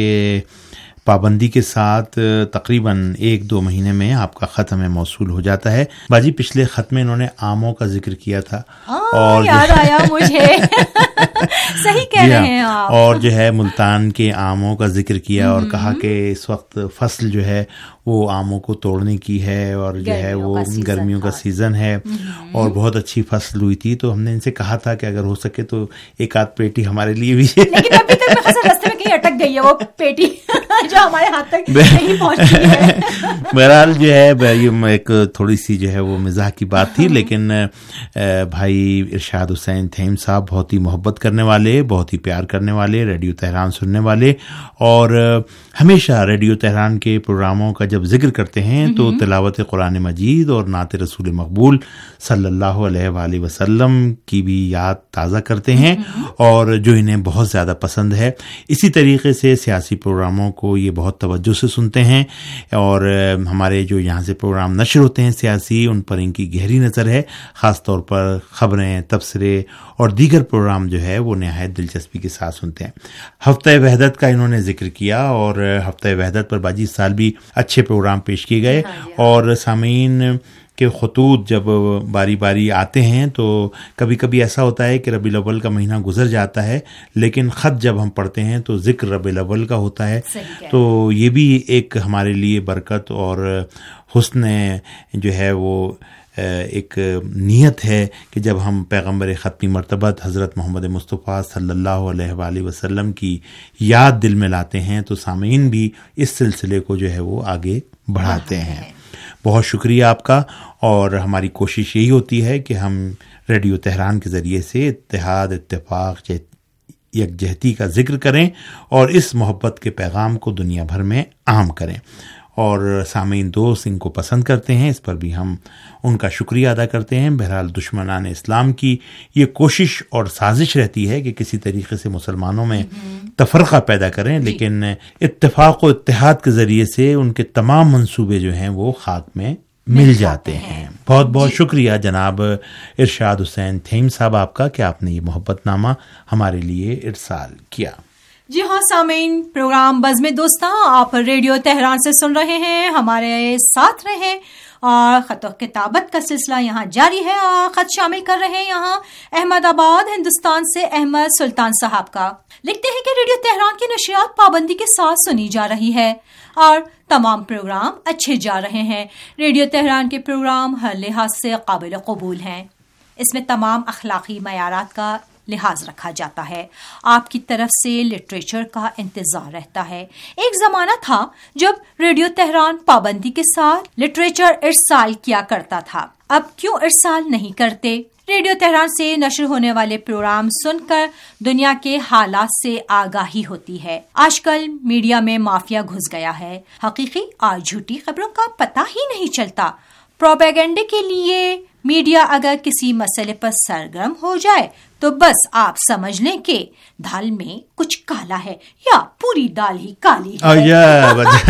پابندی کے ساتھ تقریباً 1-2 مہینے میں آپ کا خط ہمیں موصول ہو جاتا ہے۔ باجی پچھلے خط میں انہوں نے آموں کا ذکر کیا تھا اور یاد آیا مجھے صحیح کہہ رہے ہیں آپ، اور جو ہے ملتان کے آموں کا ذکر کیا اور کہا کہ اس وقت فصل جو ہے وہ آموں کو توڑنے کی ہے اور جو ہے وہ گرمیوں کا سیزن ہے اور بہت اچھی فصل ہوئی تھی، تو ہم نے ان سے کہا تھا کہ اگر ہو سکے تو ایک آدھ پیٹی ہمارے لیے بھی، لیکن ابھی تک راستے میں کہیں اٹک گئی ہے وہ پیٹی جو ہمارے ہاتھ تک نہیں پہنچی ہے۔ بہرحال جو ہے ایک تھوڑی سی جو ہے وہ مزاح کی بات تھی، لیکن بھائی ارشاد حسین تھیم صاحب بہت ہی محبت کرنے والے، بہت ہی پیار کرنے والے، ریڈیو تہران سننے والے، اور ہمیشہ ریڈیو تہران کے پروگراموں کا جب ذکر کرتے ہیں تو تلاوت قرآن مجید اور نعت رسول مقبول صلی اللہ علیہ وآلہ وسلم کی بھی یاد تازہ کرتے ہیں اور جو انہیں بہت زیادہ پسند ہے۔ اسی طریقے سے سیاسی پروگراموں کو یہ بہت توجہ سے سنتے ہیں اور ہمارے جو یہاں سے پروگرام نشر ہوتے ہیں سیاسی، ان پر ان کی گہری نظر ہے، خاص طور پر خبریں، تبصرے اور دیگر پروگرام جو ہے وہ نہایت دلچسپی کے ساتھ سنتے ہیں۔ ہفتہ وحدت کا انہوں نے ذکر کیا اور ہفتہ وحدت پر باجی اس سال بھی اچھے پروگرام پیش کیے گئے اور سامعین کے خطوط جب باری باری آتے ہیں تو کبھی کبھی ایسا ہوتا ہے کہ ربیع الاول کا مہینہ گزر جاتا ہے، لیکن خط جب ہم پڑھتے ہیں تو ذکر ربیع الاول کا ہوتا ہے، تو یہ بھی ایک ہمارے لیے برکت اور حسن جو ہے وہ ایک نیت ہے کہ جب ہم پیغمبر ختمی مرتبت حضرت محمد مصطفیٰ صلی اللہ علیہ وآلہ وسلم کی یاد دل میں لاتے ہیں تو سامعین بھی اس سلسلے کو جو ہے وہ آگے بڑھاتے ہیں۔ بہت شکریہ آپ کا، اور ہماری کوشش یہی ہوتی ہے کہ ہم ریڈیو تہران کے ذریعے سے اتحاد، اتفاق، یکجہتی کا ذکر کریں اور اس محبت کے پیغام کو دنیا بھر میں عام کریں، اور سامعین دوست ان کو پسند کرتے ہیں، اس پر بھی ہم ان کا شکریہ ادا کرتے ہیں۔ بہرحال دشمنان اسلام کی یہ کوشش اور سازش رہتی ہے کہ کسی طریقے سے مسلمانوں میں تفرقہ پیدا کریں، لیکن اتفاق و اتحاد کے ذریعے سے ان کے تمام منصوبے جو ہیں وہ خاک میں مل جاتے ہیں۔ بہت بہت شکریہ جناب ارشاد حسین تھیم صاحب آپ کا کہ آپ نے یہ محبت نامہ ہمارے لیے ارسال کیا۔ جی ہاں سامعین، پروگرام بزم دوستاں آپ ریڈیو تہران سے سن رہے ہیں، ہمارے ساتھ رہیں اور خط و کتابت کا سلسلہ یہاں جاری ہے اور خط شامل کر رہے ہیں یہاں احمد آباد ہندوستان سے احمد سلطان صاحب کا۔ لکھتے ہیں کہ ریڈیو تہران کی نشریات پابندی کے ساتھ سنی جا رہی ہے اور تمام پروگرام اچھے جا رہے ہیں۔ ریڈیو تہران کے پروگرام ہر لحاظ سے قابل قبول ہیں۔ اس میں تمام اخلاقی معیارات کا لحاظ رکھا جاتا ہے. آپ کی طرف سے لٹریچر کا انتظار رہتا ہے. ایک زمانہ تھا جب ریڈیو تہران پابندی کے ساتھ لٹریچر ارسال کیا کرتا تھا. اب کیوں ارسال نہیں کرتے؟ ریڈیو تہران سے نشر ہونے والے پروگرام سن کر دنیا کے حالات سے آگاہی ہوتی ہے. آج کل میڈیا میں مافیا گھس گیا ہے. حقیقی اور جھوٹی خبروں کا پتہ ہی نہیں چلتا. پروپیگنڈے کے لیے میڈیا اگر کسی مسئلے پر سرگرم ہو جائے تو بس آپ سمجھ لیں کہ دال میں کچھ کالا ہے یا پوری دال ہی کالی ہے.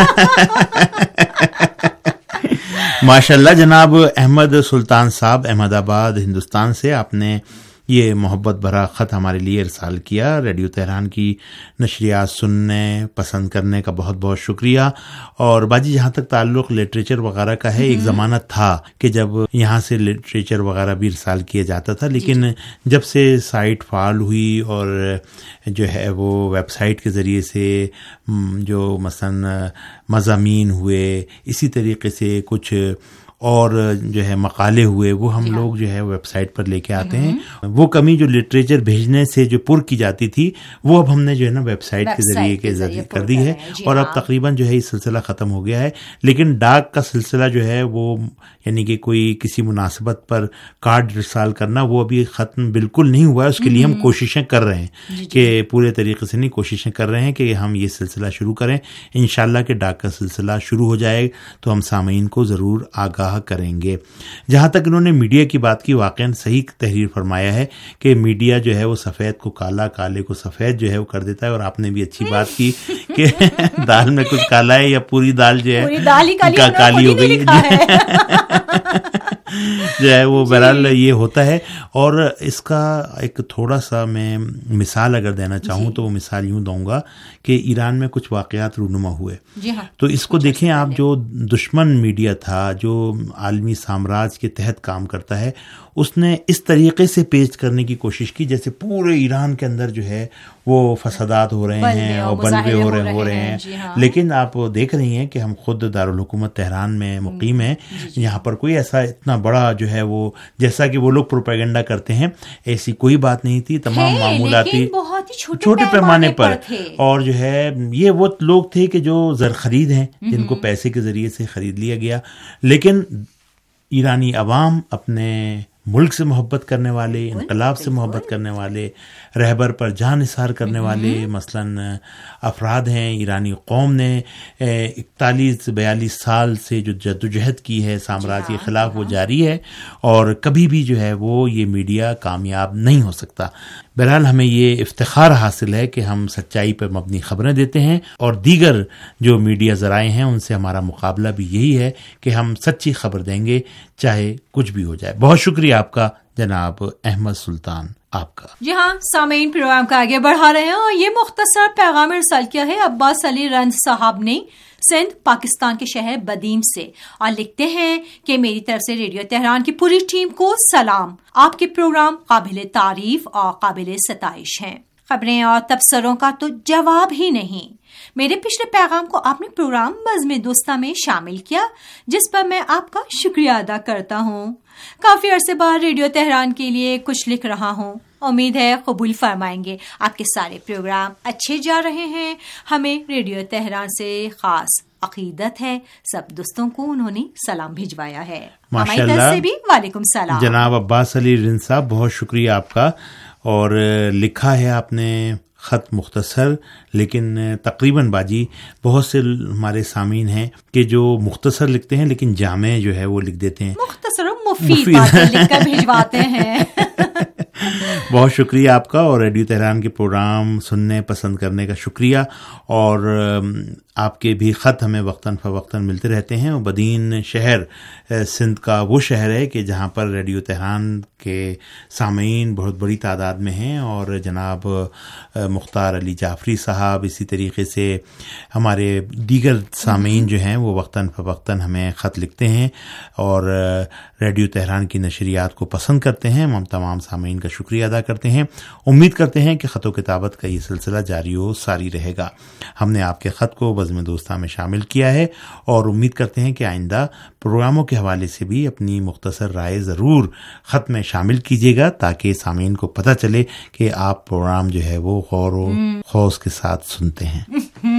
ماشاء اللہ جناب احمد سلطان صاحب احمد آباد ہندوستان سے آپ نے یہ محبت بھرا خط ہمارے لیے ارسال کیا. ریڈیو تہران کی نشریات سننے پسند کرنے کا بہت بہت شکریہ. اور باجی جہاں تک تعلق لٹریچر وغیرہ کا ہے، ایک زمانہ تھا کہ جب یہاں سے لٹریچر وغیرہ بھی ارسال کیا جاتا تھا، لیکن جب سے سائٹ فعال ہوئی اور جو ہے وہ ویب سائٹ کے ذریعے سے جو مثلا مضامین ہوئے، اسی طریقے سے کچھ اور جو ہے مقالے ہوئے، وہ ہم لوگ جو ہے ویب سائٹ پر لے کے آتے ہیں. وہ کمی جو لٹریچر بھیجنے سے جو پر کی جاتی تھی، وہ اب ہم نے جو ہے نا ویب سائٹ کے ذریعے کر دی ہے. اور اب تقریباً جو ہے یہ سلسلہ ختم ہو گیا ہے. لیکن ڈاک کا سلسلہ جو ہے وہ یعنی کہ کوئی کسی مناسبت پر کارڈ ارسال کرنا، وہ ابھی ختم بالکل نہیں ہوا ہے. اس کے لیے ہم کوششیں کر رہے ہیں کہ پورے طریقے سے نہیں، کوششیں کر رہے ہیں کہ ہم یہ سلسلہ شروع کریں. انشاءاللہ کہ ڈاک کا سلسلہ شروع ہو جائے تو ہم سامعین کو ضرور آگاہ کریں گے. جہاں تک انہوں نے میڈیا کی بات کی، واقعاً صحیح تحریر فرمایا ہے کہ میڈیا جو ہے وہ سفید کو کالا، کالے کو سفید جو ہے وہ کر دیتا ہے. اور آپ نے بھی اچھی بات کی کہ دال میں کچھ کالا ہے یا پوری دال جو ہے کالی ہو گئی جو ہے وہ بہرحال یہ ہوتا ہے. اور اس کا ایک تھوڑا سا میں مثال اگر دینا چاہوں تو وہ مثال یوں دوں گا کہ ایران میں کچھ واقعات رونما ہوئے. تو اس کو دیکھیں آپ، جو دشمن میڈیا تھا جو عالمی سامراج کے تحت کام کرتا ہے، اس نے اس طریقے سے پیش کرنے کی کوشش کی جیسے پورے ایران کے اندر جو ہے وہ فسادات ہو رہے ہیں اور بلوے ہو رہے ہیں. لیکن آپ دیکھ رہی ہیں کہ ہم خود دارالحکومت تہران میں مقیم ہیں. یہاں پر کوئی ایسا اتنا بڑا جو ہے وہ جیسا کہ وہ لوگ پروپیگنڈا کرتے ہیں، ایسی کوئی بات نہیں تھی. تمام معمولاتی چھوٹے پیمانے پر، اور جو ہے یہ وہ لوگ تھے کہ جو زر خرید ہیں، جن کو پیسے کے ذریعے سے خرید لیا گیا. لیکن ایرانی عوام اپنے ملک سے محبت کرنے والے، انقلاب سے محبت کرنے والے، رہبر پر جان نثار کرنے والے مثلاً افراد ہیں. ایرانی قوم نے 41-42 سال سے جو جدوجہد کی ہے سامراج کے خلاف، وہ جاری ہے اور کبھی بھی جو ہے وہ یہ میڈیا کامیاب نہیں ہو سکتا. بہرحال ہمیں یہ افتخار حاصل ہے کہ ہم سچائی پر مبنی خبریں دیتے ہیں، اور دیگر جو میڈیا ذرائع ہیں ان سے ہمارا مقابلہ بھی یہی ہے کہ ہم سچی خبر دیں گے چاہے کچھ بھی ہو جائے. بہت شکریہ آپ کا جناب احمد سلطان آپ کا. جی ہاں سامعین، پروگرام کا آگے بڑھا رہے ہیں اور یہ مختصر پیغام ارسال کیا ہے عباس علی رند صاحب نے سندھ پاکستان کے شہر بدین سے، اور لکھتے ہیں کہ میری طرف سے ریڈیو تہران کی پوری ٹیم کو سلام. آپ کے پروگرام قابل تعریف اور قابل ستائش ہیں. خبریں اور تبصروں کا تو جواب ہی نہیں. میرے پچھلے پیغام کو آپ نے پروگرام بزم دوستہ میں شامل کیا، جس پر میں آپ کا شکریہ ادا کرتا ہوں. کافی عرصے بعد ریڈیو تہران کے لیے کچھ لکھ رہا ہوں. امید ہے قبول فرمائیں گے. آپ کے سارے پروگرام اچھے جا رہے ہیں. ہمیں ریڈیو تہران سے خاص عقیدت ہے. سب دوستوں کو انہوں نے سلام بھجوایا ہے. ہماری طرف سے بھی وعلیکم السلام. جناب عباس علی رند صاحب، بہت شکریہ آپ کا. اور لکھا ہے آپ نے خط مختصر، لیکن تقریباً باجی بہت سے ہمارے سامعین ہیں کہ جو مختصر لکھتے ہیں لیکن جامع جو ہے وہ لکھ دیتے ہیں، مختصر و مفید باتیں لکھ کر بھجواتے ہیں. بہت شکریہ آپ کا، اور ریڈیو تہران کے پروگرام سننے پسند کرنے کا شکریہ. اور آپ کے بھی خط ہمیں وقتاً فوقتاً ملتے رہتے ہیں. بدین شہر سندھ کا وہ شہر ہے کہ جہاں پر ریڈیو تہران کے سامعین بہت بڑی تعداد میں ہیں، اور جناب مختار علی جعفری صاحب، اسی طریقے سے ہمارے دیگر سامعین جو ہیں وہ وقتاً فوقتاً ہمیں خط لکھتے ہیں اور ریڈیو تہران کی نشریات کو پسند کرتے ہیں. ہم تمام سامعین کا شکریہ ادا ادا کرتے ہیں. امید کرتے ہیں کہ خط و کتابت کا یہ سلسلہ جاری و ساری رہے گا. ہم نے آپ کے خط کو بزم دوستاں میں شامل کیا ہے اور امید کرتے ہیں کہ آئندہ پروگراموں کے حوالے سے بھی اپنی مختصر رائے ضرور خط میں شامل کیجیے گا تاکہ سامعین کو پتہ چلے کہ آپ پروگرام جو ہے وہ غور و خوض کے ساتھ سنتے ہیں.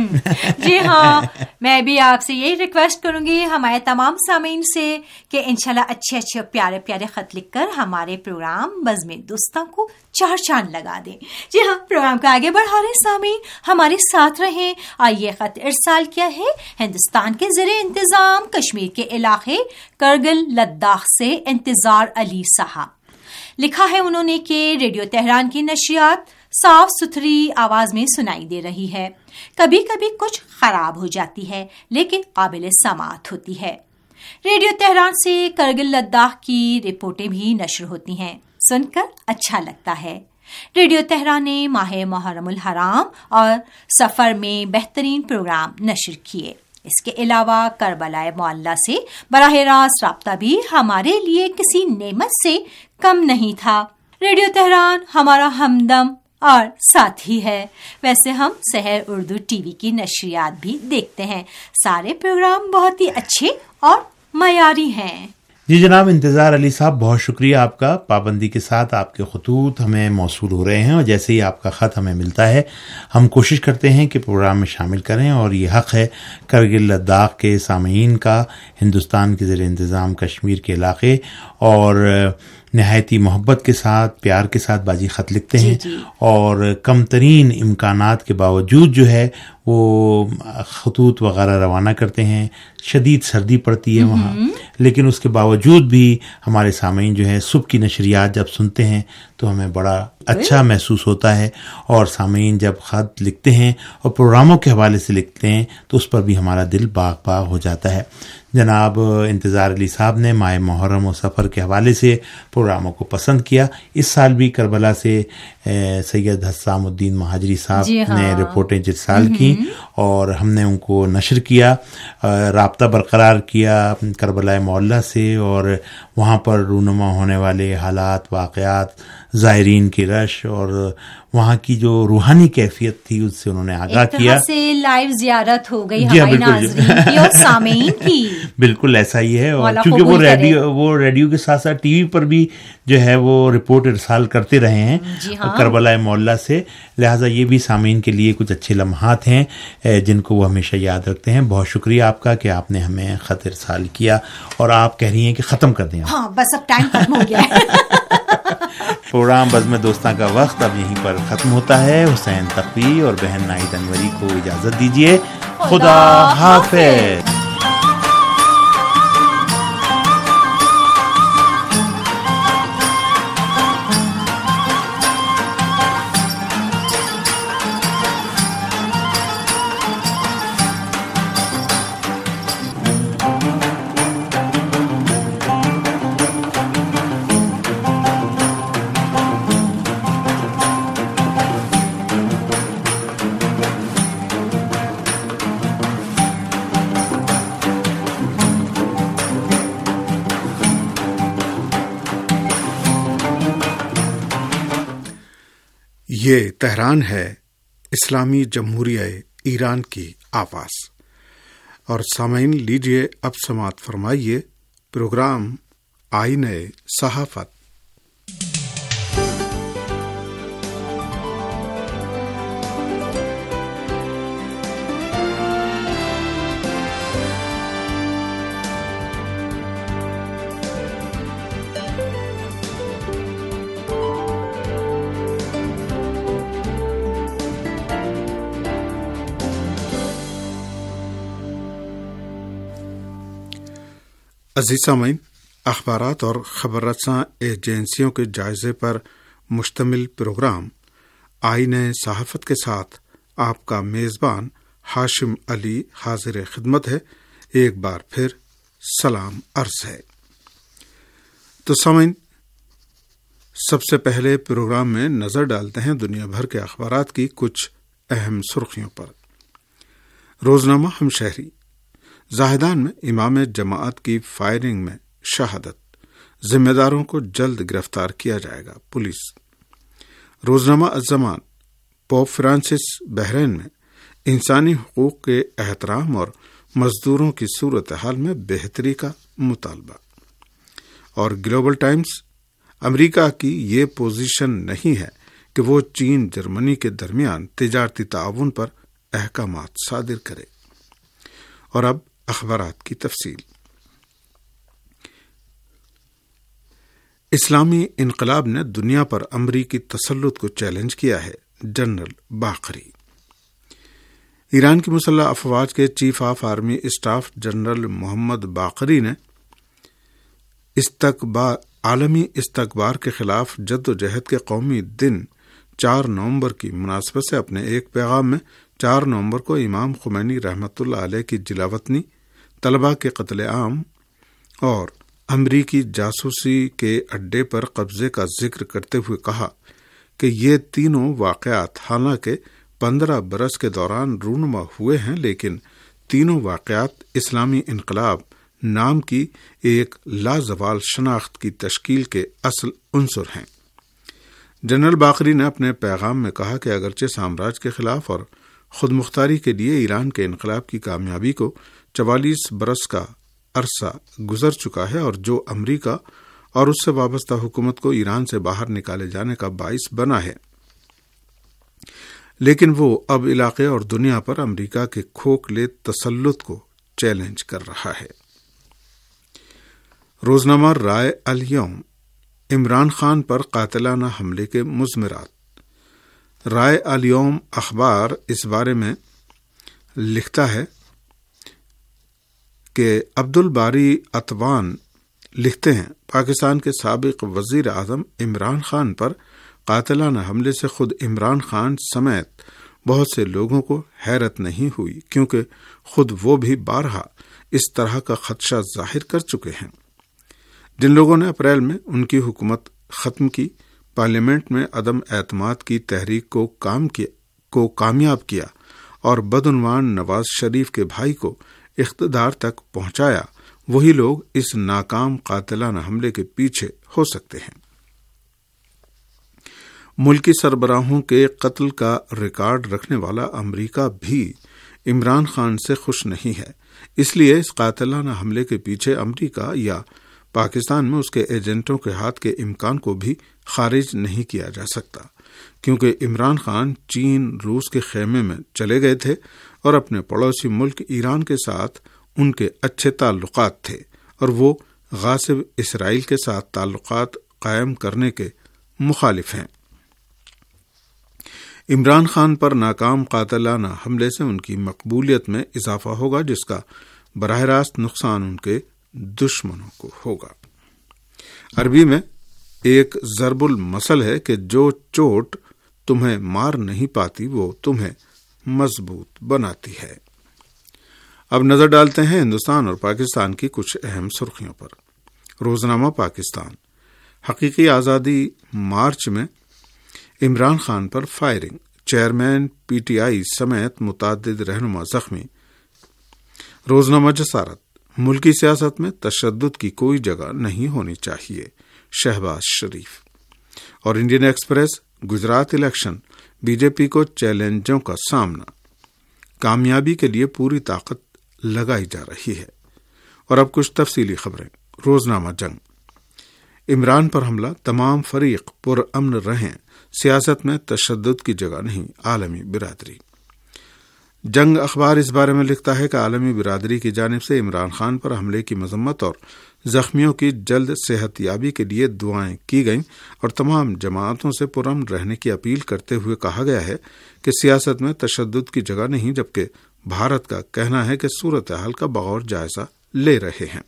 جی ہاں، میں بھی آپ سے یہی ریکویسٹ کروں گی ہمارے تمام سامعین سے کہ انشاءاللہ اچھے اچھے پیارے پیارے خط لکھ کر ہمارے پروگرام بزم دوستاں کو چار چاند لگا دیں. جی ہاں، پروگرام کو آگے بڑھا رہے سامعین ہمارے ساتھ رہیں. آئیے خط ارسال کیا ہے ہندوستان کے زیر انتظام کشمیر کے علاقے کرگل لداخ سے انتظار علی صاحب. لکھا ہے انہوں نے کہ ریڈیو تہران کی نشریات صاف ستھری آواز میں سنائی دے رہی ہے. کبھی کبھی کچھ خراب ہو جاتی ہے لیکن قابل سماعت ہوتی ہے. ریڈیو تہران سے کرگل لداخ کی رپورٹیں بھی نشر ہوتی ہیں، سن کر اچھا لگتا ہے. ریڈیو تہران نے ماہ محرم الحرام اور سفر میں بہترین پروگرام نشر کیے. اس کے علاوہ کربلا معلی سے براہ راست رابطہ بھی ہمارے لیے کسی نعمت سے کم نہیں تھا. ریڈیو تہران ہمارا ہمدم اور ساتھی ہے. ویسے ہم سحر اردو ٹی وی کی نشریات بھی دیکھتے ہیں. سارے پروگرام بہت ہی اچھے اور معیاری ہیں. جی جناب انتظار علی صاحب، بہت شکریہ آپ کا. پابندی کے ساتھ آپ کے خطوط ہمیں موصول ہو رہے ہیں اور جیسے ہی آپ کا خط ہمیں ملتا ہے ہم کوشش کرتے ہیں کہ پروگرام میں شامل کریں. اور یہ حق ہے کرگل لداخ کے سامعین کا، ہندوستان کے زیر انتظام کشمیر کے علاقے، اور نہایتی محبت کے ساتھ پیار کے ساتھ باجی خط لکھتے ہیں. اور کم ترین امکانات کے باوجود جو ہے وہ خطوط وغیرہ روانہ کرتے ہیں. شدید سردی پڑتی ہے وہاں، لیکن اس کے باوجود بھی ہمارے سامعین جو ہے صبح کی نشریات جب سنتے ہیں تو ہمیں بڑا اچھا محسوس ہوتا ہے. اور سامعین جب خط لکھتے ہیں اور پروگراموں کے حوالے سے لکھتے ہیں تو اس پر بھی ہمارا دل باغ باغ ہو جاتا ہے. جناب انتظار علی صاحب نے ماہ محرم و سفر کے حوالے سے پروگراموں کو پسند کیا. اس سال بھی کربلا سے سید حسام الدین مہاجری صاحب نے رپورٹیں ارسال کی اور ہم نے ان کو نشر کیا. رابطہ برقرار کیا کربلا معلی سے اور وہاں پر رونما ہونے والے حالات، واقعات، زائرین کی رش اور وہاں کی جو روحانی کیفیت تھی اس سے انہوں نے آگاہ کیا. ایک طرح سے لائیو زیارت ہو گئی ہماری ناظرین کی اور سامعین کی. بالکل ایسا ہی ہے. اور چونکہ وہ ریڈیو کے ساتھ ساتھ ٹی وی پر بھی جو ہے وہ رپورٹ ارسال کرتے رہے ہیں کربلا معلی سے، لہٰذا یہ بھی سامعین کے لیے کچھ اچھے لمحات ہیں جن کو وہ ہمیشہ یاد رکھتے ہیں. بہت شکریہ آپ کا کہ آپ نے ہمیں خط ارسال کیا اور آپ کہہ رہی ہیں کہ ختم کر دیں. ہاں بس اب ٹائم ختم ہو گیا ہے. پروگرام بزم دوستاں کا وقت اب یہیں پر ختم ہوتا ہے. حسین تقوی اور بہن ناہید انوری کو اجازت دیجیے. خدا حافظ. یہ تہران ہے، اسلامی جمہوریہ ایران کی آواز. اور سامعین لیجیے اب سماعت فرمائیے پروگرام آئینہ صحافت. عزیز سامعین، اخبارات اور خبر رساں ایجنسیوں کے جائزے پر مشتمل پروگرام آئینہ صحافت کے ساتھ آپ کا میزبان ہاشم علی حاضر خدمت ہے. ایک بار پھر سلام عرض ہے. تو سامعین، سب سے پہلے پروگرام میں نظر ڈالتے ہیں دنیا بھر کے اخبارات کی کچھ اہم سرخیوں پر. روزنامہ ہمشہری: زاہدان میں امام جماعت کی فائرنگ میں شہادت، ذمہ داروں کو جلد گرفتار کیا جائے گا. پولیس: روزنامہ الزمان پوپ فرانسس بحرین میں انسانی حقوق کے احترام اور مزدوروں کی صورتحال میں بہتری کا مطالبہ، اور گلوبل ٹائمز امریکہ کی یہ پوزیشن نہیں ہے کہ وہ چین جرمنی کے درمیان تجارتی تعاون پر احکامات صادر کرے۔ اور اب اخبارات کی تفصیل۔ اسلامی انقلاب نے دنیا پر امریکی تسلط کو چیلنج کیا ہے، جنرل باقری۔ ایران کی مسلح افواج کے chief of army staff general محمد باقری نے عالمی استکبار کے خلاف جد و جہد کے قومی دن 4 نومبر کی مناسبت سے اپنے ایک پیغام میں 4 نومبر کو امام خمینی رحمۃ اللہ علیہ کی جلاوطنی، طلباء کے قتل عام اور امریکی جاسوسی کے اڈے پر قبضے کا ذکر کرتے ہوئے کہا کہ یہ تینوں واقعات حالانکہ 15 برس کے دوران رونما ہوئے ہیں، لیکن تینوں واقعات اسلامی انقلاب نام کی ایک لازوال شناخت کی تشکیل کے اصل عنصر ہیں۔ جنرل باقری نے اپنے پیغام میں کہا کہ اگرچہ سامراج کے خلاف اور خود مختاری کے لیے ایران کے انقلاب کی کامیابی کو 44 برس کا عرصہ گزر چکا ہے اور جو امریکہ اور اس سے وابستہ حکومت کو ایران سے باہر نکالے جانے کا باعث بنا ہے، لیکن وہ اب علاقے اور دنیا پر امریکہ کے کھوکھلے تسلط کو چیلنج کر رہا ہے۔ روزنامہ رائے الیوم عمران خان پر قاتلانہ حملے کے مضمرات۔ رائے الیوم اخبار اس بارے میں لکھتا ہے کہ عبدالباری اتوان لکھتے ہیں، پاکستان کے سابق وزیر اعظم عمران خان پر قاتلانہ حملے سے خود عمران خان سمیت بہت سے لوگوں کو حیرت نہیں ہوئی، کیونکہ خود وہ بھی بارہا اس طرح کا خدشہ ظاہر کر چکے ہیں۔ جن لوگوں نے اپریل میں ان کی حکومت ختم کی، پارلیمنٹ میں عدم اعتماد کی تحریک کو کامیاب کیا اور بدعنوان نواز شریف کے بھائی کو اقتدار تک پہنچایا، وہی لوگ اس ناکام قاتلانہ حملے کے پیچھے ہو سکتے ہیں۔ ملکی سربراہوں کے قتل کا ریکارڈ رکھنے والا امریکہ بھی عمران خان سے خوش نہیں ہے، اس لیے اس قاتلانہ حملے کے پیچھے امریکہ یا پاکستان میں اس کے ایجنٹوں کے ہاتھ کے امکان کو بھی خارج نہیں کیا جا سکتا، کیونکہ عمران خان چین روس کے خیمے میں چلے گئے تھے اور اپنے پڑوسی ملک ایران کے ساتھ ان کے اچھے تعلقات تھے، اور وہ غاصب اسرائیل کے ساتھ تعلقات قائم کرنے کے مخالف ہیں۔ عمران خان پر ناکام قاتلانہ حملے سے ان کی مقبولیت میں اضافہ ہوگا، جس کا براہ راست نقصان ان کے دشمنوں کو ہوگا۔ عربی میں ایک ضرب المثل ہے کہ جو چوٹ تمہیں مار نہیں پاتی وہ تمہیں مضبوط بناتی ہے۔ اب نظر ڈالتے ہیں ہندوستان اور پاکستان کی کچھ اہم سرخیوں پر۔ روزنامہ پاکستان، حقیقی آزادی مارچ میں عمران خان پر firing, chairman P T I سمیت متعدد رہنما زخمی۔ روزنامہ جسارت، ملکی سیاست میں تشدد کی کوئی جگہ نہیں ہونی چاہیے، شہباز شریف۔ اور Indian Express, Gujarat election, B J P کو چیلنجوں کا سامنا، کامیابی کے لیے پوری طاقت لگائی جا رہی ہے۔ اور اب کچھ تفصیلی خبریں۔ روزنامہ جنگ، عمران پر حملہ، تمام فریق پر امن رہیں، سیاست میں تشدد کی جگہ نہیں، عالمی برادری۔ جنگ اخبار اس بارے میں لکھتا ہے کہ عالمی برادری کی جانب سے عمران خان پر حملے کی مذمت اور زخمیوں کی جلد صحت یابی کے لیے دعائیں کی گئیں، اور تمام جماعتوں سے پرامن رہنے کی اپیل کرتے ہوئے کہا گیا ہے کہ سیاست میں تشدد کی جگہ نہیں، جبکہ بھارت کا کہنا ہے کہ صورتحال کا بغور جائزہ لے رہے ہیں۔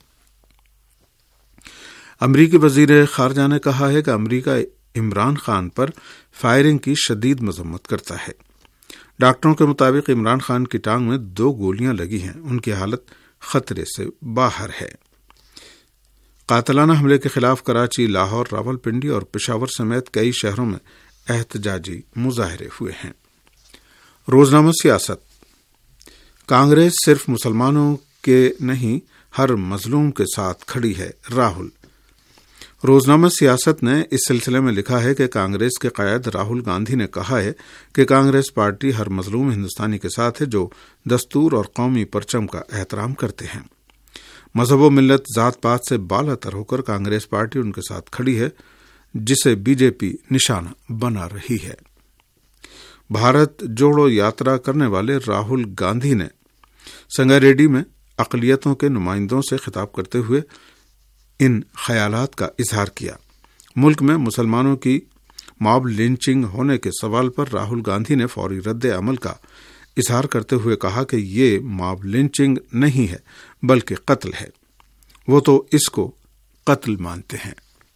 امریکی وزیر خارجہ نے کہا ہے کہ امریکہ عمران خان پر فائرنگ کی شدید مذمت کرتا ہے۔ ڈاکٹروں کے مطابق عمران خان کی ٹانگ میں 2 گولیاں لگی ہیں، ان کی حالت خطرے سے باہر ہے۔ قاتلانہ حملے کے خلاف کراچی، لاہور، راولپنڈی اور پشاور سمیت کئی شہروں میں احتجاجی مظاہرے ہوئے ہیں۔ روزنامہ سیاست، کانگریس صرف مسلمانوں کے نہیں ہر مظلوم کے ساتھ کھڑی ہے، راہل۔ روزنامہ سیاست نے اس سلسلے میں لکھا ہے کہ کانگریس کے قائد راہل گاندھی نے کہا ہے کہ کانگریس پارٹی ہر مظلوم ہندوستانی کے ساتھ ہے جو دستور اور قومی پرچم کا احترام کرتے ہیں۔ مذہب و ملت ذات پات سے بالا تر ہو کر کانگریس پارٹی ان کے ساتھ کھڑی ہے، جسے بی جے پی نشانہ بنا رہی ہے۔ بھارت جوڑو یاترا کرنے والے راہل گاندھی نے سنگاریڈی میں اقلیتوں کے نمائندوں سے خطاب کرتے ہوئے ان خیالات کا اظہار کیا۔ ملک میں مسلمانوں کی ماب لنچنگ ہونے کے سوال پر راہل گاندھی نے فوری رد عمل کا اظہار کرتے ہوئے کہا کہ یہ ماب لنچنگ نہیں ہے بلکہ قتل ہے، وہ تو اس کو قتل مانتے ہیں۔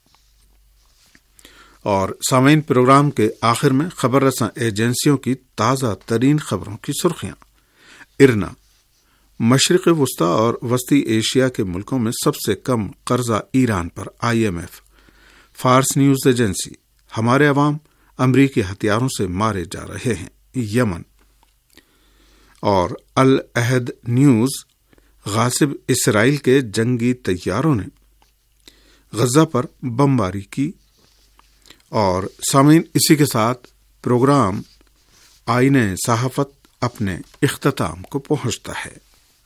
اور سامعین، پروگرام کے آخر میں خبر رساں ایجنسیوں کی تازہ ترین خبروں کی سرخیاں۔ ارنا، مشرق وسطی اور وسطی ایشیا کے ملکوں میں سب سے کم قرضہ ایران پر IMF۔ فارس نیوز ایجنسی، ہمارے عوام امریکی ہتھیاروں سے مارے جا رہے ہیں، یمن۔ اور العہد نیوز، غاصب اسرائیل کے جنگی طیاروں نے غزہ پر بمباری کی۔ اور سامعین، اسی کے ساتھ پروگرام آئینہ صحافت اپنے اختتام کو پہنچتا ہے۔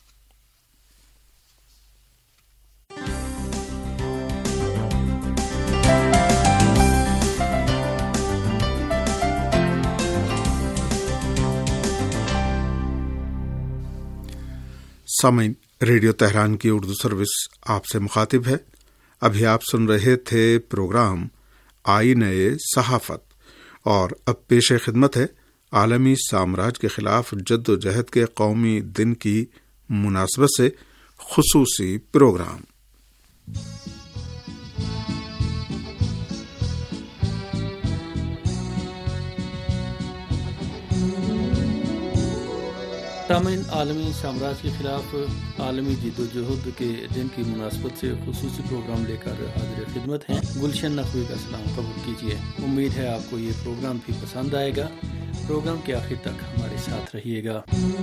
سامعین، ریڈیو تہران کی اردو سروس آپ سے مخاطب ہے۔ ابھی آپ سن رہے تھے پروگرام آئینہ صحافت، اور اب پیش خدمت ہے عالمی سامراج کے خلاف جد و جہد کے قومی دن کی مناسبت سے خصوصی پروگرام۔ سامعین، عالمی سامراج کے خلاف عالمی جد و جہد کے دن کی مناسبت سے خصوصی پروگرام لے کر حاضر خدمت ہیں۔ گلشن نقوی کا سلام قبول کیجیے۔ امید ہے آپ کو یہ پروگرام بھی پسند آئے گا۔ پروگرام کے آخر تک ہمارے ساتھ رہیے گا۔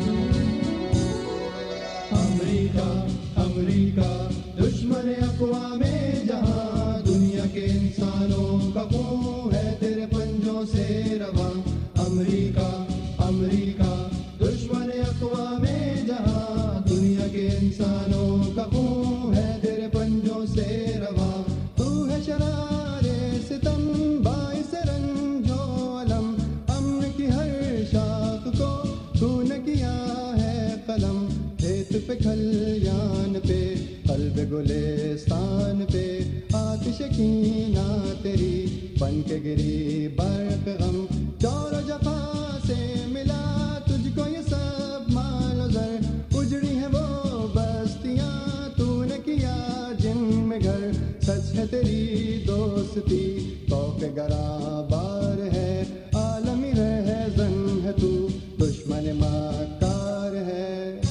امریکہ امریکہ دشمن اقوام جہاں، دنیا کے انسانوں کا خون ہے تیرے پنجوں سے رواں۔ امریکہ امریکہ دشمن اقوام جہاں، دنیا کے انسانوں کا خون ہے تیرے پنجوں سے رواں۔ تو ہے شرار ستم باعث رنج و علم، امن کی ہر شاخ کو تو نے کیا ہے قلم۔ کھیت پہ کھلیان پہ قلب گلستان پہ آتش کینہ تیری بن کے گری برق غم۔ چور و جفا سے ملا تجھ کو یہ سب مال و زر، اجڑی ہیں وہ بستیاں تو نے کیا جن میں گھر۔ سچ ہے تیری دوستی توق گراں بار ہے، عالمی رہزن ہے تو دشمن مکار ہے۔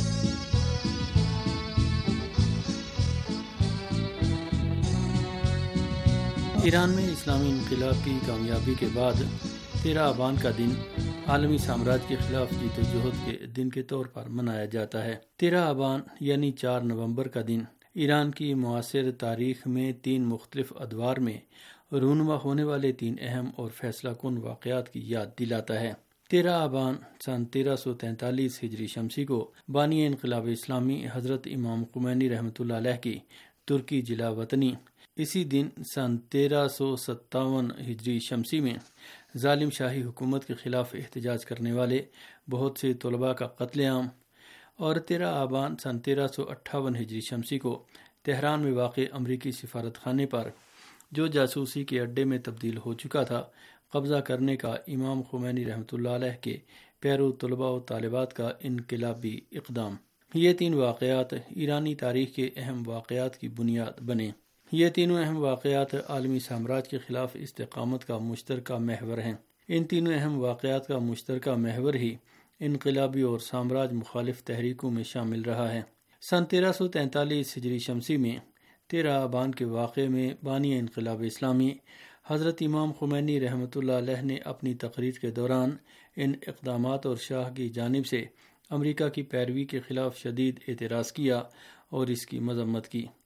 ایران میں اسلامی انقلاب کی کامیابی کے بعد 13 آبان کا دن عالمی سامراج کے خلاف جد و جہد کے دن کے طور پر منایا جاتا ہے۔ 13 آبان یعنی 4 نومبر کا دن ایران کی معاصر تاریخ میں 3 مختلف ادوار میں رونما ہونے والے 3 اہم اور فیصلہ کن واقعات کی یاد دلاتا ہے۔ 13 آبان سن 1343 ہجری شمسی کو بانی انقلاب اسلامی حضرت امام خمینی رحمۃ اللہ علیہ کی ترکی جلا وطنی۔ اسی دن سن 1357 ہجری شمسی میں ظالم شاہی حکومت کے خلاف احتجاج کرنے والے بہت سے طلباء کا قتل عام، اور 13 آبان سن 1358 ہجری شمسی کو تہران میں واقع امریکی سفارت خانے پر، جو جاسوسی کے اڈے میں تبدیل ہو چکا تھا، قبضہ کرنے کا امام خمینی رحمۃ اللہ علیہ کے پیرو طلباء و طالبات کا انقلابی اقدام۔ یہ 3 واقعات ایرانی تاریخ کے اہم واقعات کی بنیاد بنے۔ یہ تینوں اہم واقعات عالمی سامراج کے خلاف استقامت کا مشترکہ محور ہیں۔ ان تینوں اہم واقعات کا مشترکہ محور ہی انقلابی اور سامراج مخالف تحریکوں میں شامل رہا ہے۔ سن 1343 ہجری شمسی میں 13 آبان کے واقعے میں بانی انقلاب اسلامی حضرت امام خمینی رحمۃ اللہ علیہ نے اپنی تقریر کے دوران ان اقدامات اور شاہ کی جانب سے امریکہ کی پیروی کے خلاف شدید اعتراض کیا اور اس کی مذمت کی۔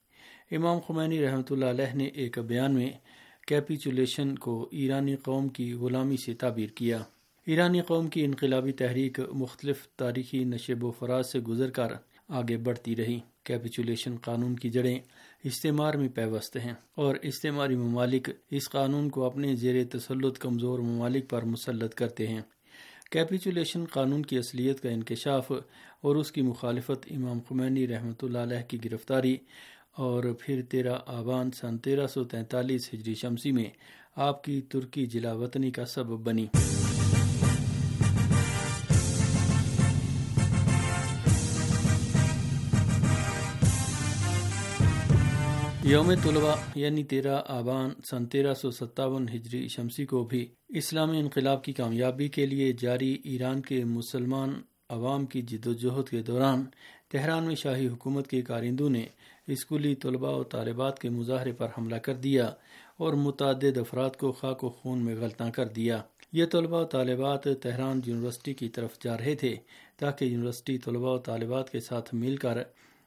امام خمینی رحمۃ اللہ علیہ نے ایک بیان میں کیپیچولیشن کو ایرانی قوم کی غلامی سے تعبیر کیا۔ ایرانی قوم کی انقلابی تحریک مختلف تاریخی نشیب و فراز سے گزر کر آگے بڑھتی رہی۔ کیپیچولیشن قانون کی جڑیں استعمار میں پیوست ہیں اور استعماری ممالک اس قانون کو اپنے زیر تسلط کمزور ممالک پر مسلط کرتے ہیں۔ کیپیچولیشن قانون کی اصلیت کا انکشاف اور اس کی مخالفت امام خمینی رحمۃ اللہ علیہ کی گرفتاری اور پھر 13 آبان سن 1343 ہجری شمسی میں آپ کی ترکی جلا وطنی کا سبب بنی۔ یوم طلبہ یعنی 13 آبان سن 1357 ہجری شمسی کو بھی اسلامی انقلاب کی کامیابی کے لیے جاری ایران کے مسلمان عوام کی جدوجہد کے دوران تہران میں شاہی حکومت کے کارندوں نے اسکولی طلباء و طالبات کے مظاہرے پر حملہ کر دیا اور متعدد افراد کو خاک و خون میں غلطاں کر دیا۔ یہ طلباء و طالبات تہران یونیورسٹی کی طرف جا رہے تھے تاکہ یونیورسٹی طلباء و طالبات کے ساتھ مل کر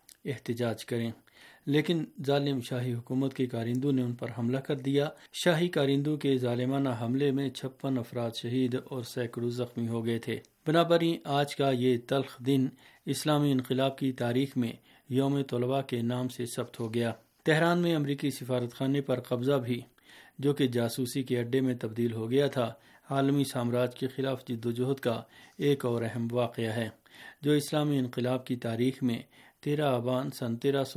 احتجاج کریں، لیکن ظالم شاہی حکومت کے کارندوں نے ان پر حملہ کر دیا۔ شاہی کارندوں کے ظالمانہ حملے میں 56 افراد شہید اور سینکڑوں زخمی ہو گئے تھے۔ بنابراین آج کا یہ تلخ دن اسلامی انقلاب کی تاریخ میں یوم طلبہ کے نام سے ثبت ہو گیا۔ تہران میں امریکی سفارت خانے پر قبضہ بھی، جو کہ جاسوسی کے اڈے میں تبدیل ہو گیا تھا، عالمی سامراج کے خلاف جدوجہد کا ایک اور اہم واقعہ ہے جو اسلامی انقلاب کی تاریخ میں 13 آبان سن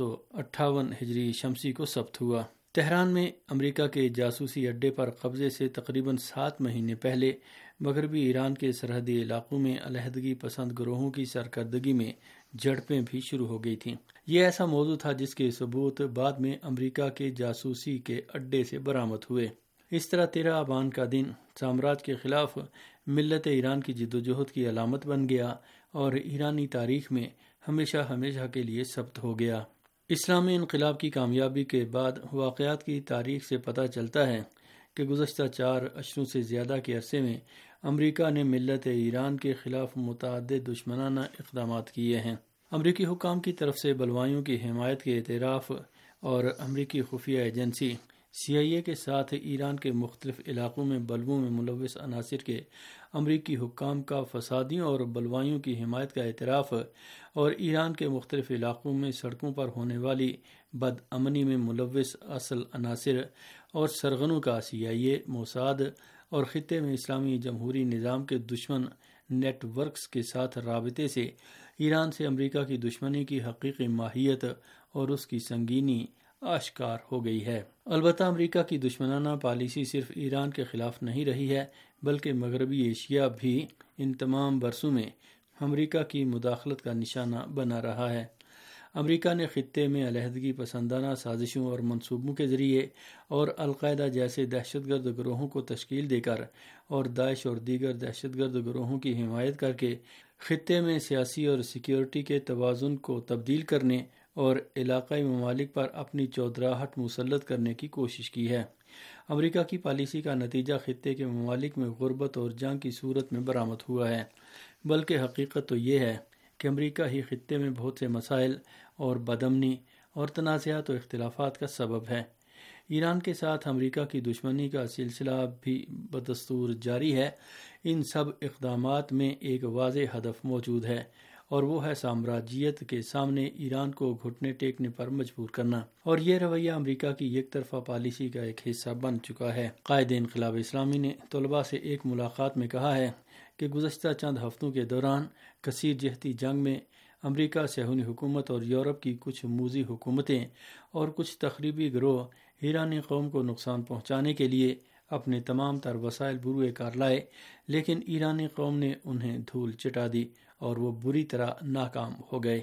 1358 ہجری شمسی کو ثبت ہوا۔ تہران میں امریکہ کے جاسوسی اڈے پر قبضے سے تقریباً 7 مہینے پہلے مغربی ایران کے سرحدی علاقوں میں علیحدگی پسند گروہوں کی سرکردگی میں جھڑپیں بھی شروع ہو گئی تھیں۔ یہ ایسا موضوع تھا جس کے ثبوت بعد میں امریکہ کے جاسوسی کے اڈے سے برآمد ہوئے۔ اس طرح 13 آبان کا دن سامراج کے خلاف ملت ایران کی جدوجہد کی علامت بن گیا اور ایرانی تاریخ میں ہمیشہ ہمیشہ کے لیے ثبت ہو گیا۔ اسلامی انقلاب کی کامیابی کے بعد واقعات کی تاریخ سے پتہ چلتا ہے کہ گزشتہ 4 اشروں سے زیادہ کے عرصے میں امریکہ نے ملت ایران کے خلاف متعدد دشمنانہ اقدامات کیے ہیں۔ امریکی حکام کی طرف سے بلوائیوں کی حمایت کے اعتراف اور امریکی خفیہ ایجنسی CIA کے ساتھ ایران کے مختلف علاقوں میں بلووں میں ملوث عناصر کے امریکی حکام کا فسادیوں اور بلوائیوں کی حمایت کا اعتراف اور ایران کے مختلف علاقوں میں سڑکوں پر ہونے والی بد امنی میں ملوث اصل عناصر اور سرغنوں کا CIA، موساد اور خطے میں اسلامی جمہوری نظام کے دشمن نیٹ ورکس کے ساتھ رابطے سے ایران سے امریکہ کی دشمنی کی حقیقی ماہیت اور اس کی سنگینی آشکار ہو گئی ہے۔ البتہ امریکہ کی دشمنانہ پالیسی صرف ایران کے خلاف نہیں رہی ہے، بلکہ مغربی ایشیا بھی ان تمام برسوں میں امریکہ کی مداخلت کا نشانہ بنا رہا ہے۔ امریکہ نے خطے میں علیحدگی پسندانہ سازشوں اور منصوبوں کے ذریعے اور القاعدہ جیسے دہشت گرد گروہوں کو تشکیل دے کر اور داعش اور دیگر دہشت گرد گروہوں کی حمایت کر کے خطے میں سیاسی اور سیکیورٹی کے توازن کو تبدیل کرنے اور علاقائی ممالک پر اپنی چودراہٹ مسلط کرنے کی کوشش کی ہے۔ امریکہ کی پالیسی کا نتیجہ خطے کے ممالک میں غربت اور جنگ کی صورت میں برآمد ہوا ہے، بلکہ حقیقت تو یہ ہے کہ امریکہ ہی خطے میں بہت سے مسائل اور بدامنی اور تنازعات و اختلافات کا سبب ہے۔ ایران کے ساتھ امریکہ کی دشمنی کا سلسلہ بھی بدستور جاری ہے۔ ان سب اقدامات میں ایک واضح ہدف موجود ہے اور وہ ہے سامراجیت کے سامنے ایران کو گھٹنے ٹیکنے پر مجبور کرنا، اور یہ رویہ امریکہ کی یک طرفہ پالیسی کا ایک حصہ بن چکا ہے۔ قائد انقلاب اسلامی نے طلباء سے ایک ملاقات میں کہا ہے کہ گزشتہ چند ہفتوں کے دوران کثیر جہتی جنگ میں امریکہ، صہیونی حکومت اور یورپ کی کچھ موذی حکومتیں اور کچھ تخریبی گروہ ایرانی قوم کو نقصان پہنچانے کے لیے اپنے تمام تر وسائل بروئے کار لائے، لیکن ایرانی قوم نے انہیں دھول چٹا دی اور وہ بری طرح ناکام ہو گئے۔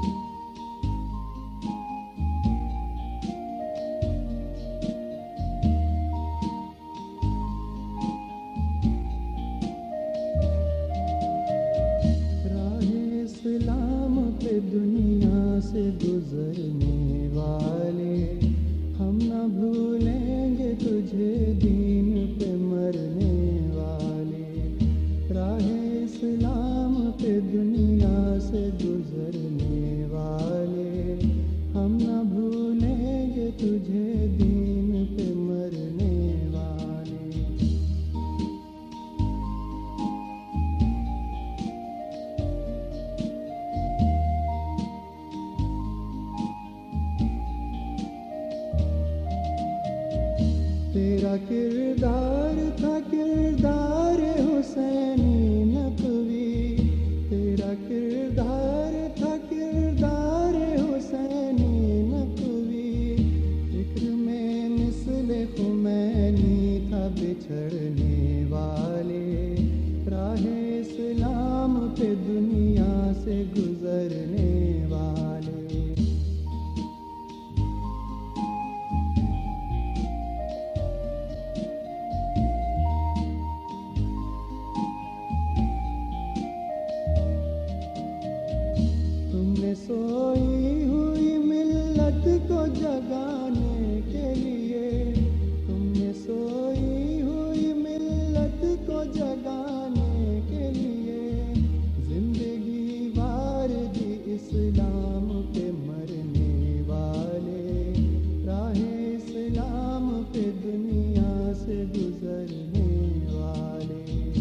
راہ اسلام پہ دنیا سے گزرنے والے ہم نہ بھولیں گے تجھے، دین پہ مرنے والے۔ راہ اسلام پہ دنیا سے گزرنے تیرا کردار تھا کردار حسینی نقوی، تیرا کردار تھا کردار حسینی نقوی، فکر میں مثل خمینی تھا بچھڑنے والے، راہ اسلام پہ دنیا سے گزرنے والے۔ سوئی ہوئی ملت کو جگانے کے لیے، تم نے سوئی ہوئی ملت کو جگانے کے لیے، زندگی وار دی اسلام پہ مرنے والے، راہ اسلام پہ دنیا سے گزرنے والے۔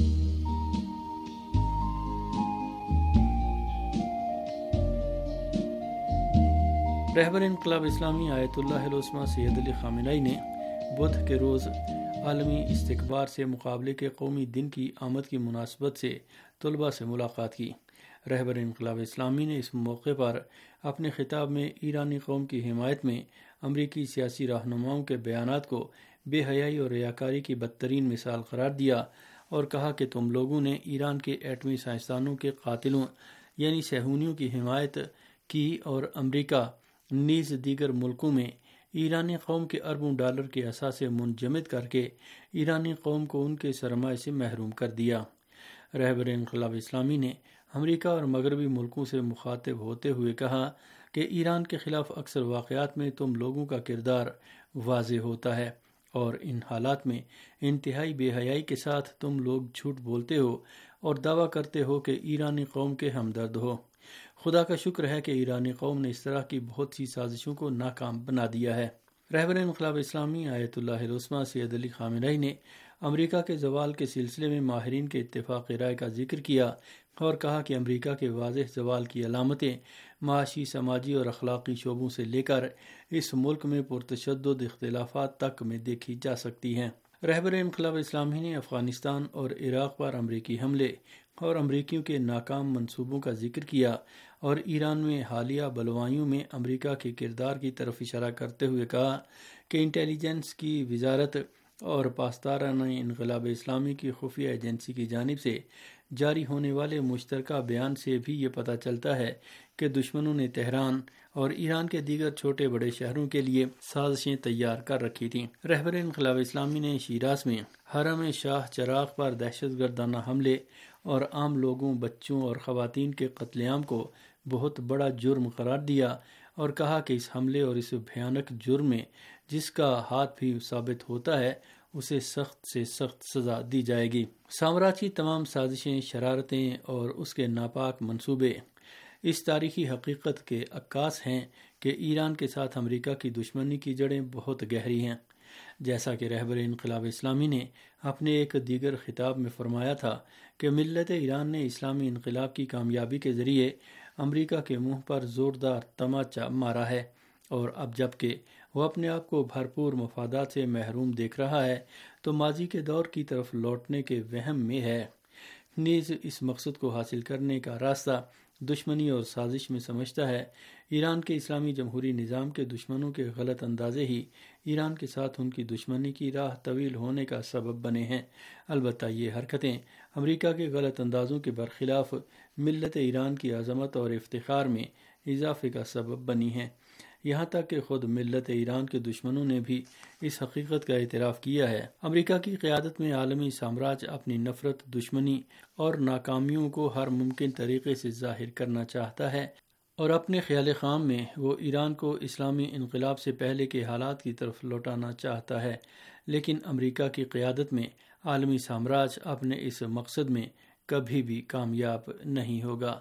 رہبر انقلاب اسلامی آیت اللہ العظمیٰ سید علی خامنہئی نے بدھ کے روز عالمی استکبار سے مقابلے کے قومی دن کی آمد کی مناسبت سے طلباء سے ملاقات کی۔ رہبر انقلاب اسلامی نے اس موقع پر اپنے خطاب میں ایرانی قوم کی حمایت میں امریکی سیاسی رہنماؤں کے بیانات کو بے حیائی اور ریاکاری کی بدترین مثال قرار دیا اور کہا کہ تم لوگوں نے ایران کے ایٹمی سائنسدانوں کے قاتلوں یعنی صہیونیوں کی حمایت کی اور امریکہ نیز دیگر ملکوں میں ایرانی قوم کے اربوں ڈالر کے اثاثے منجمد کر کے ایرانی قوم کو ان کے سرمایہ سے محروم کر دیا۔ رہبر انقلاب اسلامی نے امریکہ اور مغربی ملکوں سے مخاطب ہوتے ہوئے کہا کہ ایران کے خلاف اکثر واقعات میں تم لوگوں کا کردار واضح ہوتا ہے اور ان حالات میں انتہائی بے حیائی کے ساتھ تم لوگ جھوٹ بولتے ہو اور دعویٰ کرتے ہو کہ ایرانی قوم کے ہمدرد ہو۔ خدا کا شکر ہے کہ ایرانی قوم نے اس طرح کی بہت سی سازشوں کو ناکام بنا دیا ہے۔ رہبر انقلاب اسلامی آیت اللہ العظمیٰ سید علی خامنہئی نے امریکہ کے زوال کے سلسلے میں ماہرین کے اتفاق رائے کا ذکر کیا اور کہا کہ امریکہ کے واضح زوال کی علامتیں معاشی، سماجی اور اخلاقی شعبوں سے لے کر اس ملک میں پرتشدد اختلافات تک میں دیکھی جا سکتی ہیں۔ رہبر انقلاب اسلامی نے افغانستان اور عراق پر امریکی حملے اور امریکیوں کے ناکام منصوبوں کا ذکر کیا اور ایران میں حالیہ بلوائیوں میں امریکہ کے کردار کی طرف اشارہ کرتے ہوئے کہا کہ انٹیلیجنس کی وزارت اور پاسدارانہ انقلاب اسلامی کی خفیہ ایجنسی کی جانب سے جاری ہونے والے مشترکہ بیان سے بھی یہ پتہ چلتا ہے کہ دشمنوں نے تہران اور ایران کے دیگر چھوٹے بڑے شہروں کے لیے سازشیں تیار کر رکھی تھیں۔ رہبر انقلاب اسلامی نے شیراز میں حرم شاہ چراغ پر دہشت گردانہ حملے اور عام لوگوں، بچوں اور خواتین کے قتل عام کو بہت بڑا جرم قرار دیا اور کہا کہ اس حملے اور اس بھیانک جرم میں جس کا ہاتھ بھی ثابت ہوتا ہے اسے سخت سے سخت سزا دی جائے گی۔ سامراج کی تمام سازشیں، شرارتیں اور اس کے ناپاک منصوبے اس تاریخی حقیقت کے عکاس ہیں کہ ایران کے ساتھ امریکہ کی دشمنی کی جڑیں بہت گہری ہیں۔ جیسا کہ رہبر انقلاب اسلامی نے اپنے ایک دیگر خطاب میں فرمایا تھا کہ ملت ایران نے اسلامی انقلاب کی کامیابی کے ذریعے امریکہ کے منہ پر زوردار تماچا مارا ہے، اور اب جب کہ وہ اپنے آپ کو بھرپور مفادات سے محروم دیکھ رہا ہے تو ماضی کے دور کی طرف لوٹنے کے وہم میں ہے۔ نیز اس مقصد کو حاصل کرنے کا راستہ دشمنی اور سازش میں سمجھتا ہے۔ ایران کے اسلامی جمہوری نظام کے دشمنوں کے غلط اندازے ہی ایران کے ساتھ ان کی دشمنی کی راہ طویل ہونے کا سبب بنے ہیں۔ البتہ یہ حرکتیں امریکہ کے غلط اندازوں کے برخلاف ملت ایران کی عظمت اور افتخار میں اضافے کا سبب بنی ہیں، یہاں تک کہ خود ملت ایران کے دشمنوں نے بھی اس حقیقت کا اعتراف کیا ہے۔ امریکہ کی قیادت میں عالمی سامراج اپنی نفرت، دشمنی اور ناکامیوں کو ہر ممکن طریقے سے ظاہر کرنا چاہتا ہے، اور اپنے خیال خام میں وہ ایران کو اسلامی انقلاب سے پہلے کے حالات کی طرف لوٹانا چاہتا ہے، لیکن امریکہ کی قیادت میں عالمی سامراج اپنے اس مقصد میں کبھی بھی کامیاب نہیں ہوگا۔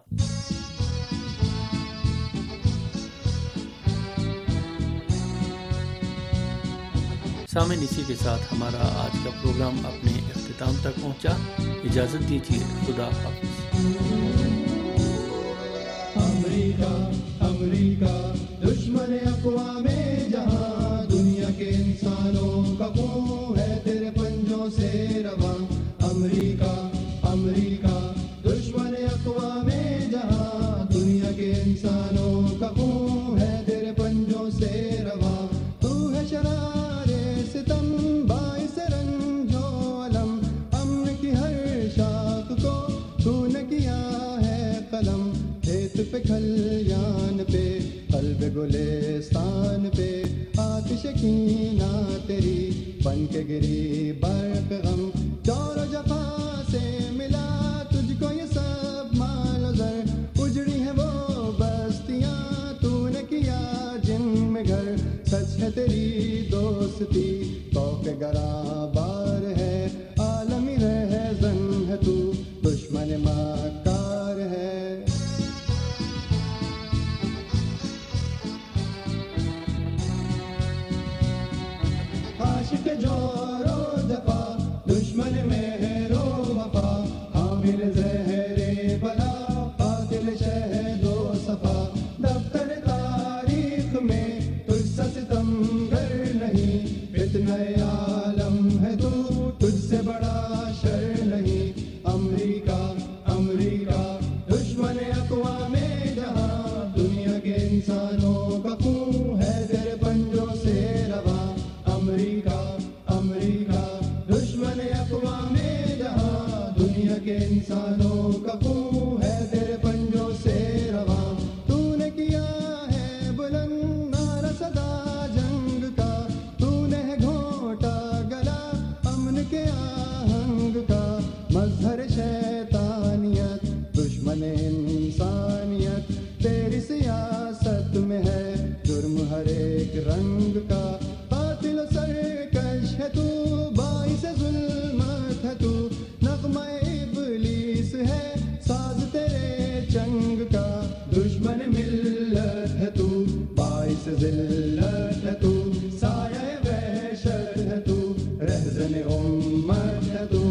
سامعین، اسی کے ساتھ ہمارا آج کا پروگرام اپنے اختتام تک پہنچا۔ اجازت دیجیے، خدا حافظ۔ امریکہ دشمن اقوام جہاں، دنیا کے انسانوں کا خون سکینہ تیری بن کے گری برق غم، جور و جفا سے ملا تجھ کو یہ سب مال و زر، اجڑی ہیں وہ بستیاں تو نے کیا جن میں گھر، سچ ہے تیری دوستی توق گراں بار ہے، عالمی رہزن ہے تو دشمن مکار ہے۔ عاشق جور و جفا دشمن مہر و وفا، حامل زہر بلا قاتل شہد و صفا، دفتر تاریخ میں تجھ سے ستمگر نہیں، فتنہ عالم ہے تو تجھ سے بڑا شر نہیں، امریکہ امریکہ دشمن اقوام جہاں، دنیا کے انسانوں کا خون ہے تیرے پنجوں سے رواں، امریکہ امریکہ دشمن اقوام جہاں، دنیا کے انسانوں کا خون ہے تیرے پنجوں سے رواں، تو نے کیا ہے بلند نعرہ صدا جنگ کا، تو نے ہے گھونٹا گلا امن کے آہنگ کا، مظہر شیطانیت دشمن انسانیت، تیری سیاست میں ہے جرم ہر ایک رنگ کا، قاتل و سرکش ہے تو باعث ظلمت ہے تو، نغمہ ابلیس ہے ساز تیرے چنگ کا، دشمن ملت ہے تو باعث ذلت ہے تو، سایہ وحشت ہے تو رہزن امت ہے تو۔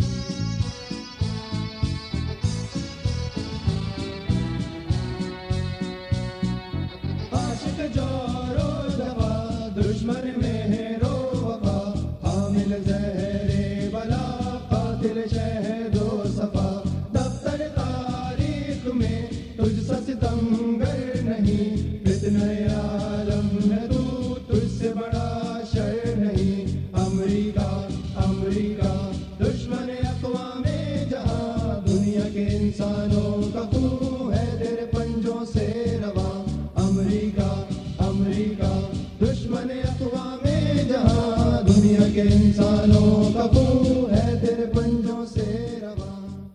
عاشق جور و جفا دشمن مہر و وفا، حامل زہر بلا قاتل شہد و صفا، دفتر تاریخ میں تجھ سے ستمگر نہیں، فتنہ عالم ہے تو تجھ سے بڑا شر نہیں، امریکہ امریکہ دشمن اقوام جہاں، دنیا کے انسانوں کا خون ہے تیرے پنجوں سے رواں، امریکہ امریکہ دشمن اقوام جہاں، دنیا کے انسانوں کا خون ہے تیرے پنجوں سے رواں۔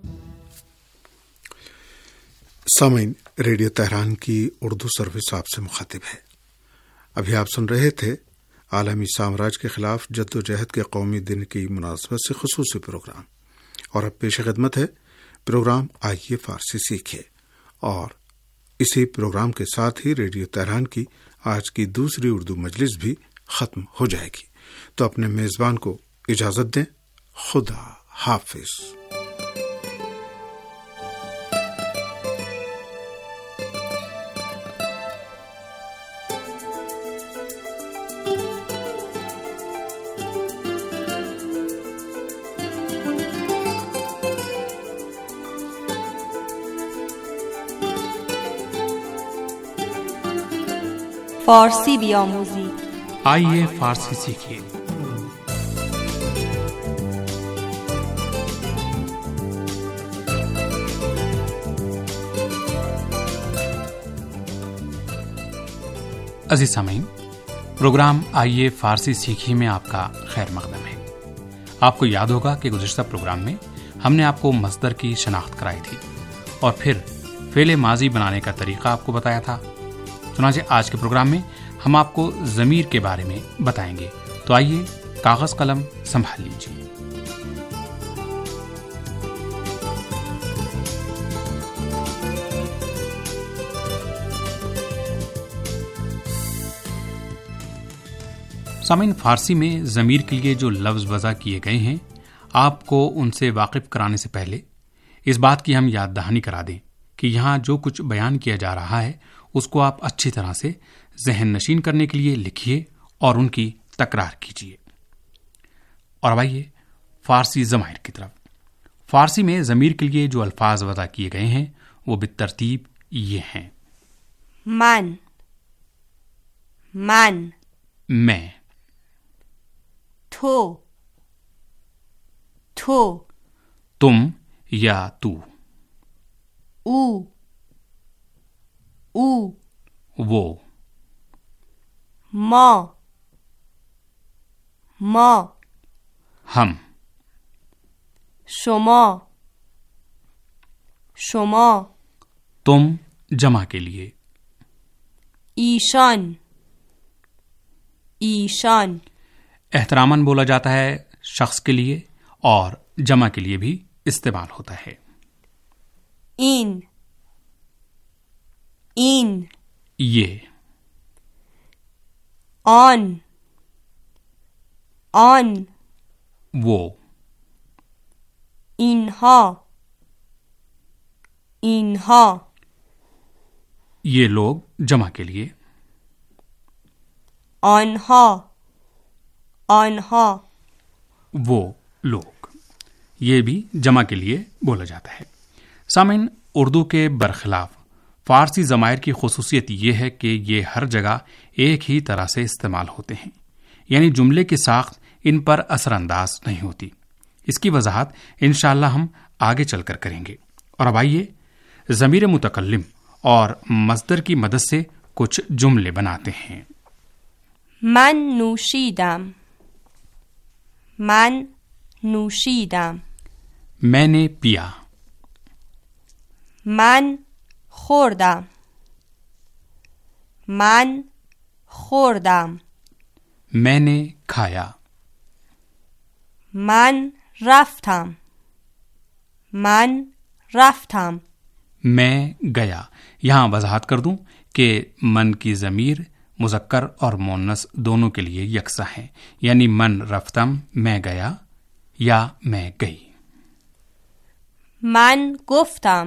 سامعین، ریڈیو تہران کی اردو سروس آپ سے مخاطب ہے۔ ابھی آپ سن رہے تھے عالمی سامراج کے خلاف جد و جہد کے قومی دن کی مناسبت سے خصوصی پروگرام، اور اب پیش خدمت ہے پروگرام آئیے فارسی سیکھیے، اور اسی پروگرام کے ساتھ ہی ریڈیو تہران کی آج کی دوسری اردو مجلس بھی ختم ہو جائے گی، تو اپنے میزبان کو اجازت دیں۔ خدا حافظ۔ فارسی بیاموزید، آئیے فارسی سیکھیے۔ عزیز سامعین، پروگرام آئیے فارسی سیکھیے میں آپ کا خیر مقدم ہے۔ آپ کو یاد ہوگا کہ گزشتہ پروگرام میں ہم نے آپ کو مصدر کی شناخت کرائی تھی اور پھر فعل ماضی بنانے کا طریقہ آپ کو بتایا تھا۔ چنانچہ آج کے پروگرام میں ہم آپ کو ضمیر کے بارے میں بتائیں گے، تو آئیے کاغذ قلم سنبھال لیجیے۔ سامعین، فارسی میں ضمیر کے لیے جو لفظ وضع کیے گئے ہیں، آپ کو ان سے واقف کرانے سے پہلے اس بات کی ہم یاد دہانی کرا دیں کہ یہاں جو کچھ بیان کیا جا رہا ہے اس کو آپ اچھی طرح سے ذہن نشین کرنے کے لیے لکھیے اور ان کی تکرار کیجیے۔ اور اب آئیے فارسی ضمائر کی طرف۔ فارسی میں ضمیر کے لیے جو الفاظ وضع کیے گئے ہیں وہ بالترتیب یہ ہیں: من، من، میں، تو، تو، تم یا تو، او، او، وہ، ما، ما ہم. شما شما تم جمع کے لیے. ایشان ایشان احتراماً بولا جاتا ہے شخص کے لیے اور جمع کے لیے بھی استعمال ہوتا ہے. این یہ. آن وہ. اینها یہ لوگ جمع کے لیے. آنها وہ لوگ. یہ بھی جمع کے لیے بولا جاتا ہے. سامعین، اردو کے برخلاف فارسی ضمائر کی خصوصیت یہ ہے کہ یہ ہر جگہ ایک ہی طرح سے استعمال ہوتے ہیں، یعنی جملے کی ساخت ان پر اثر انداز نہیں ہوتی. اس کی وضاحت انشاءاللہ ہم آگے چل کر کریں گے. اور اب آئیے ضمیر متکلم اور مصدر کی مدد سے کچھ جملے بناتے ہیں. من نوشیدم میں نے پیا. من خوردم میں نے کھایا. من رفتم میں گیا. یہاں وضاحت کر دوں کہ من کی ضمیر مذکر اور مؤنث دونوں کے لیے یکساں ہے، یعنی من رفتم میں گیا یا میں گئی. من گفتم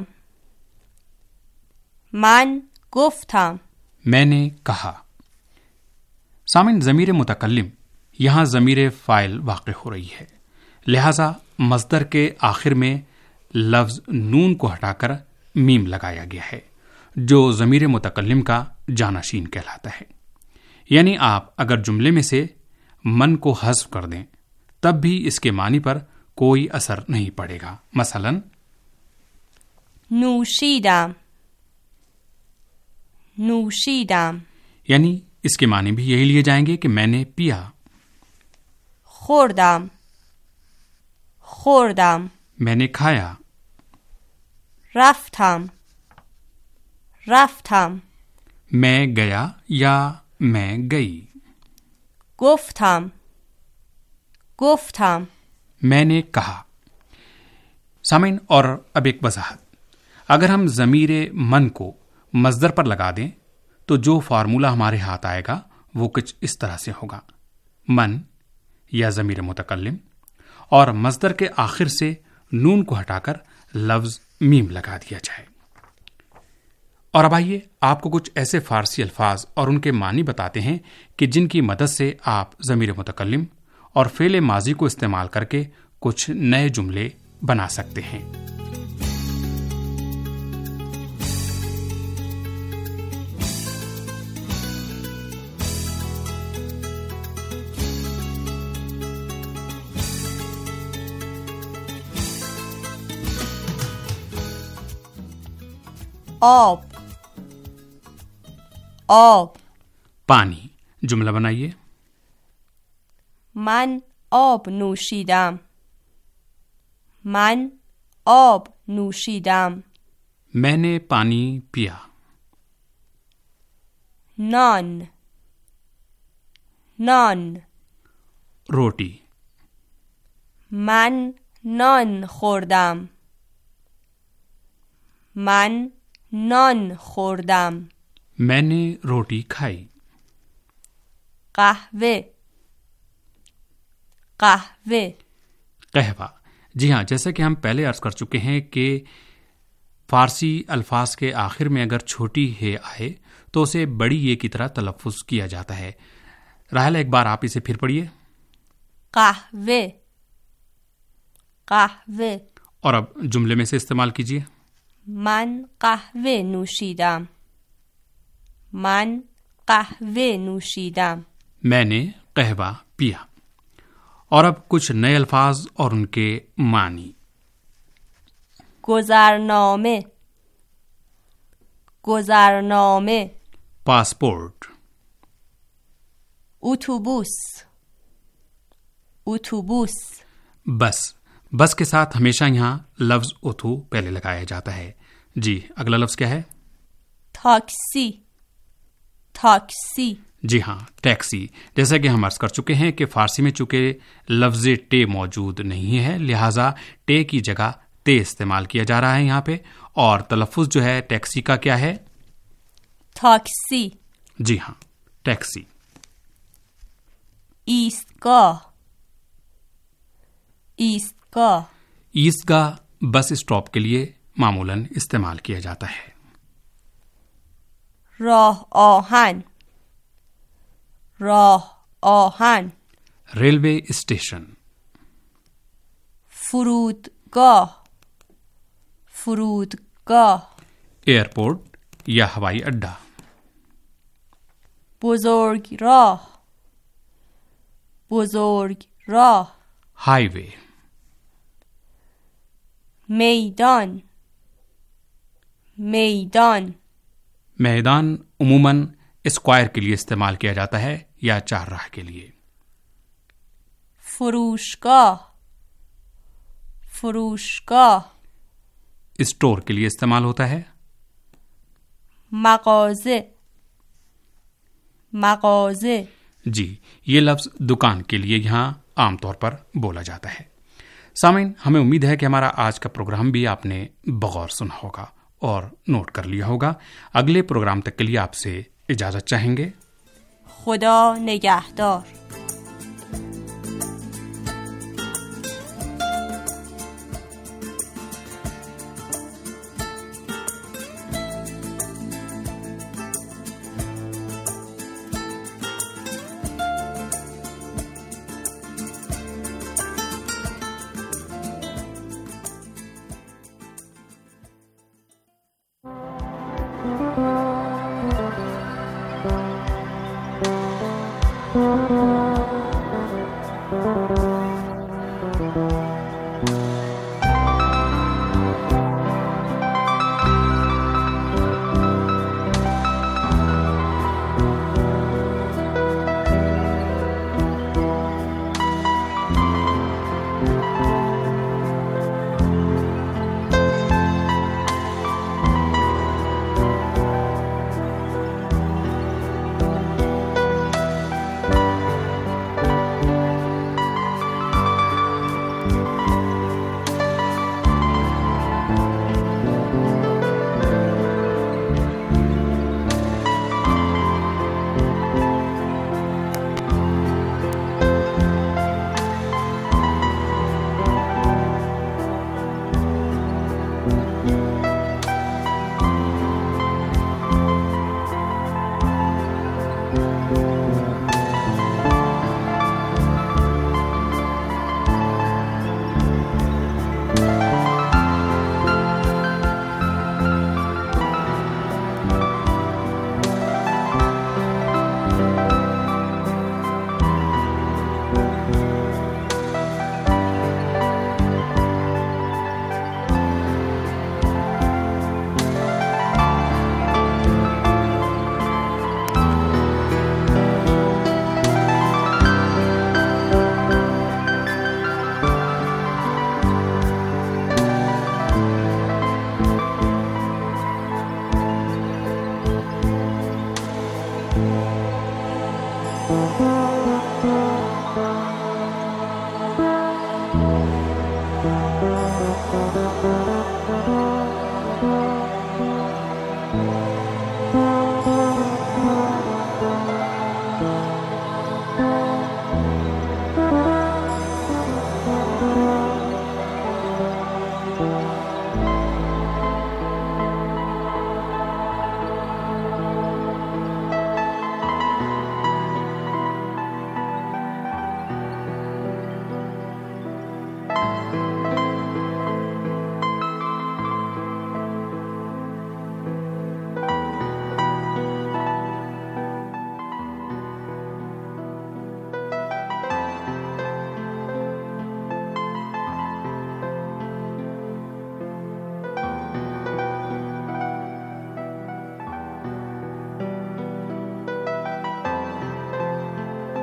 میں نے کہا. سامن، ضمیر متکلم یہاں ضمیر فاعل واقع ہو رہی ہے، لہذا مصدر کے آخر میں لفظ نون کو ہٹا کر میم لگایا گیا ہے، جو ضمیر متکلم کا جانشین کہلاتا ہے. یعنی آپ اگر جملے میں سے من کو حذف کر دیں تب بھی اس کے معنی پر کوئی اثر نہیں پڑے گا. مثلا نوشیدم یعنی اس کے معنی بھی یہی لیے جائیں گے کہ میں نے پیا. خوردم میں نے کھایا. رفتم میں گیا یا میں گئی. گفتم میں نے کہا. سامعین، اور اب ایک وضاحت. اگر ہم ضمیر من کو مصدر پر لگا دیں تو جو فارمولہ ہمارے ہاتھ آئے گا وہ کچھ اس طرح سے ہوگا: من یا ضمیر متکلم اور مصدر کے آخر سے نون کو ہٹا کر لفظ میم لگا دیا جائے. اور اب آئیے آپ کو کچھ ایسے فارسی الفاظ اور ان کے معنی بتاتے ہیں کہ جن کی مدد سے آپ ضمیر متکلم اور فعل ماضی کو استعمال کر کے کچھ نئے جملے بنا سکتے ہیں. آب پانی. جملہ بنائیے. من آب نوشیدم میں نے پانی پیا. نان روٹی. من نان خوردم میں نے روٹی کھائی. قہوہ قہوہ. جی ہاں، جیسا کہ ہم پہلے عرض کر چکے ہیں کہ فارسی الفاظ کے آخر میں اگر چھوٹی ہے آئے تو اسے بڑی یہ کی طرح تلفظ کیا جاتا ہے. راحلہ، ایک بار آپ اسے پھر پڑھیے. قہوہ اور اب جملے میں سے استعمال کیجیے. من قهوه نوشیدم میں نے قہوہ پیا. اور اب کچھ نئے الفاظ اور ان کے معنی. گذرنامه پاسپورٹ. اتوبوس اتوبوس बस बस के साथ हमेशा यहाँ लफ्ज उथू पहले लगाया जाता है। जी अगला लफ्ज क्या है? تاکسی تاکسی जी हाँ, टैक्सी। जैसा कि हम अर्ज कर चुके हैं कि फारसी में चूंकि लफ्ज टे मौजूद नहीं है, लिहाजा टे की जगह ते इस्तेमाल किया जा रहा है यहाँ पे, और तलफ़ुज़ जो है टैक्सी का क्या है? تاکسی जी हाँ, टैक्सी। ایستگاه ایستگاه ईदगाह बस स्टॉप के लिए मामूलन इस्तेमाल किया जाता है। راه آهن راه آهن रेलवे स्टेशन। فرودگاه فرودگاه एयरपोर्ट या हवाई अड्डा। بزرگراه بزرگراه हाईवे। میدان میدان मैदान उमूमन स्क्वायर के लिए इस्तेमाल किया जाता है या चार राह के लिए। فروشگاه فروشگاه स्टोर के लिए इस्तेमाल होता है। مغازه مغازه जी, ये लफ्ज दुकान के लिए यहाँ आमतौर पर बोला जाता है। सामीन, हमें उम्मीद है कि हमारा आज का प्रोग्राम भी आपने बगौर सुना होगा और नोट कर लिया होगा। अगले प्रोग्राम तक के लिए आपसे इजाजत चाहेंगे। خدا نگهدار Thank you.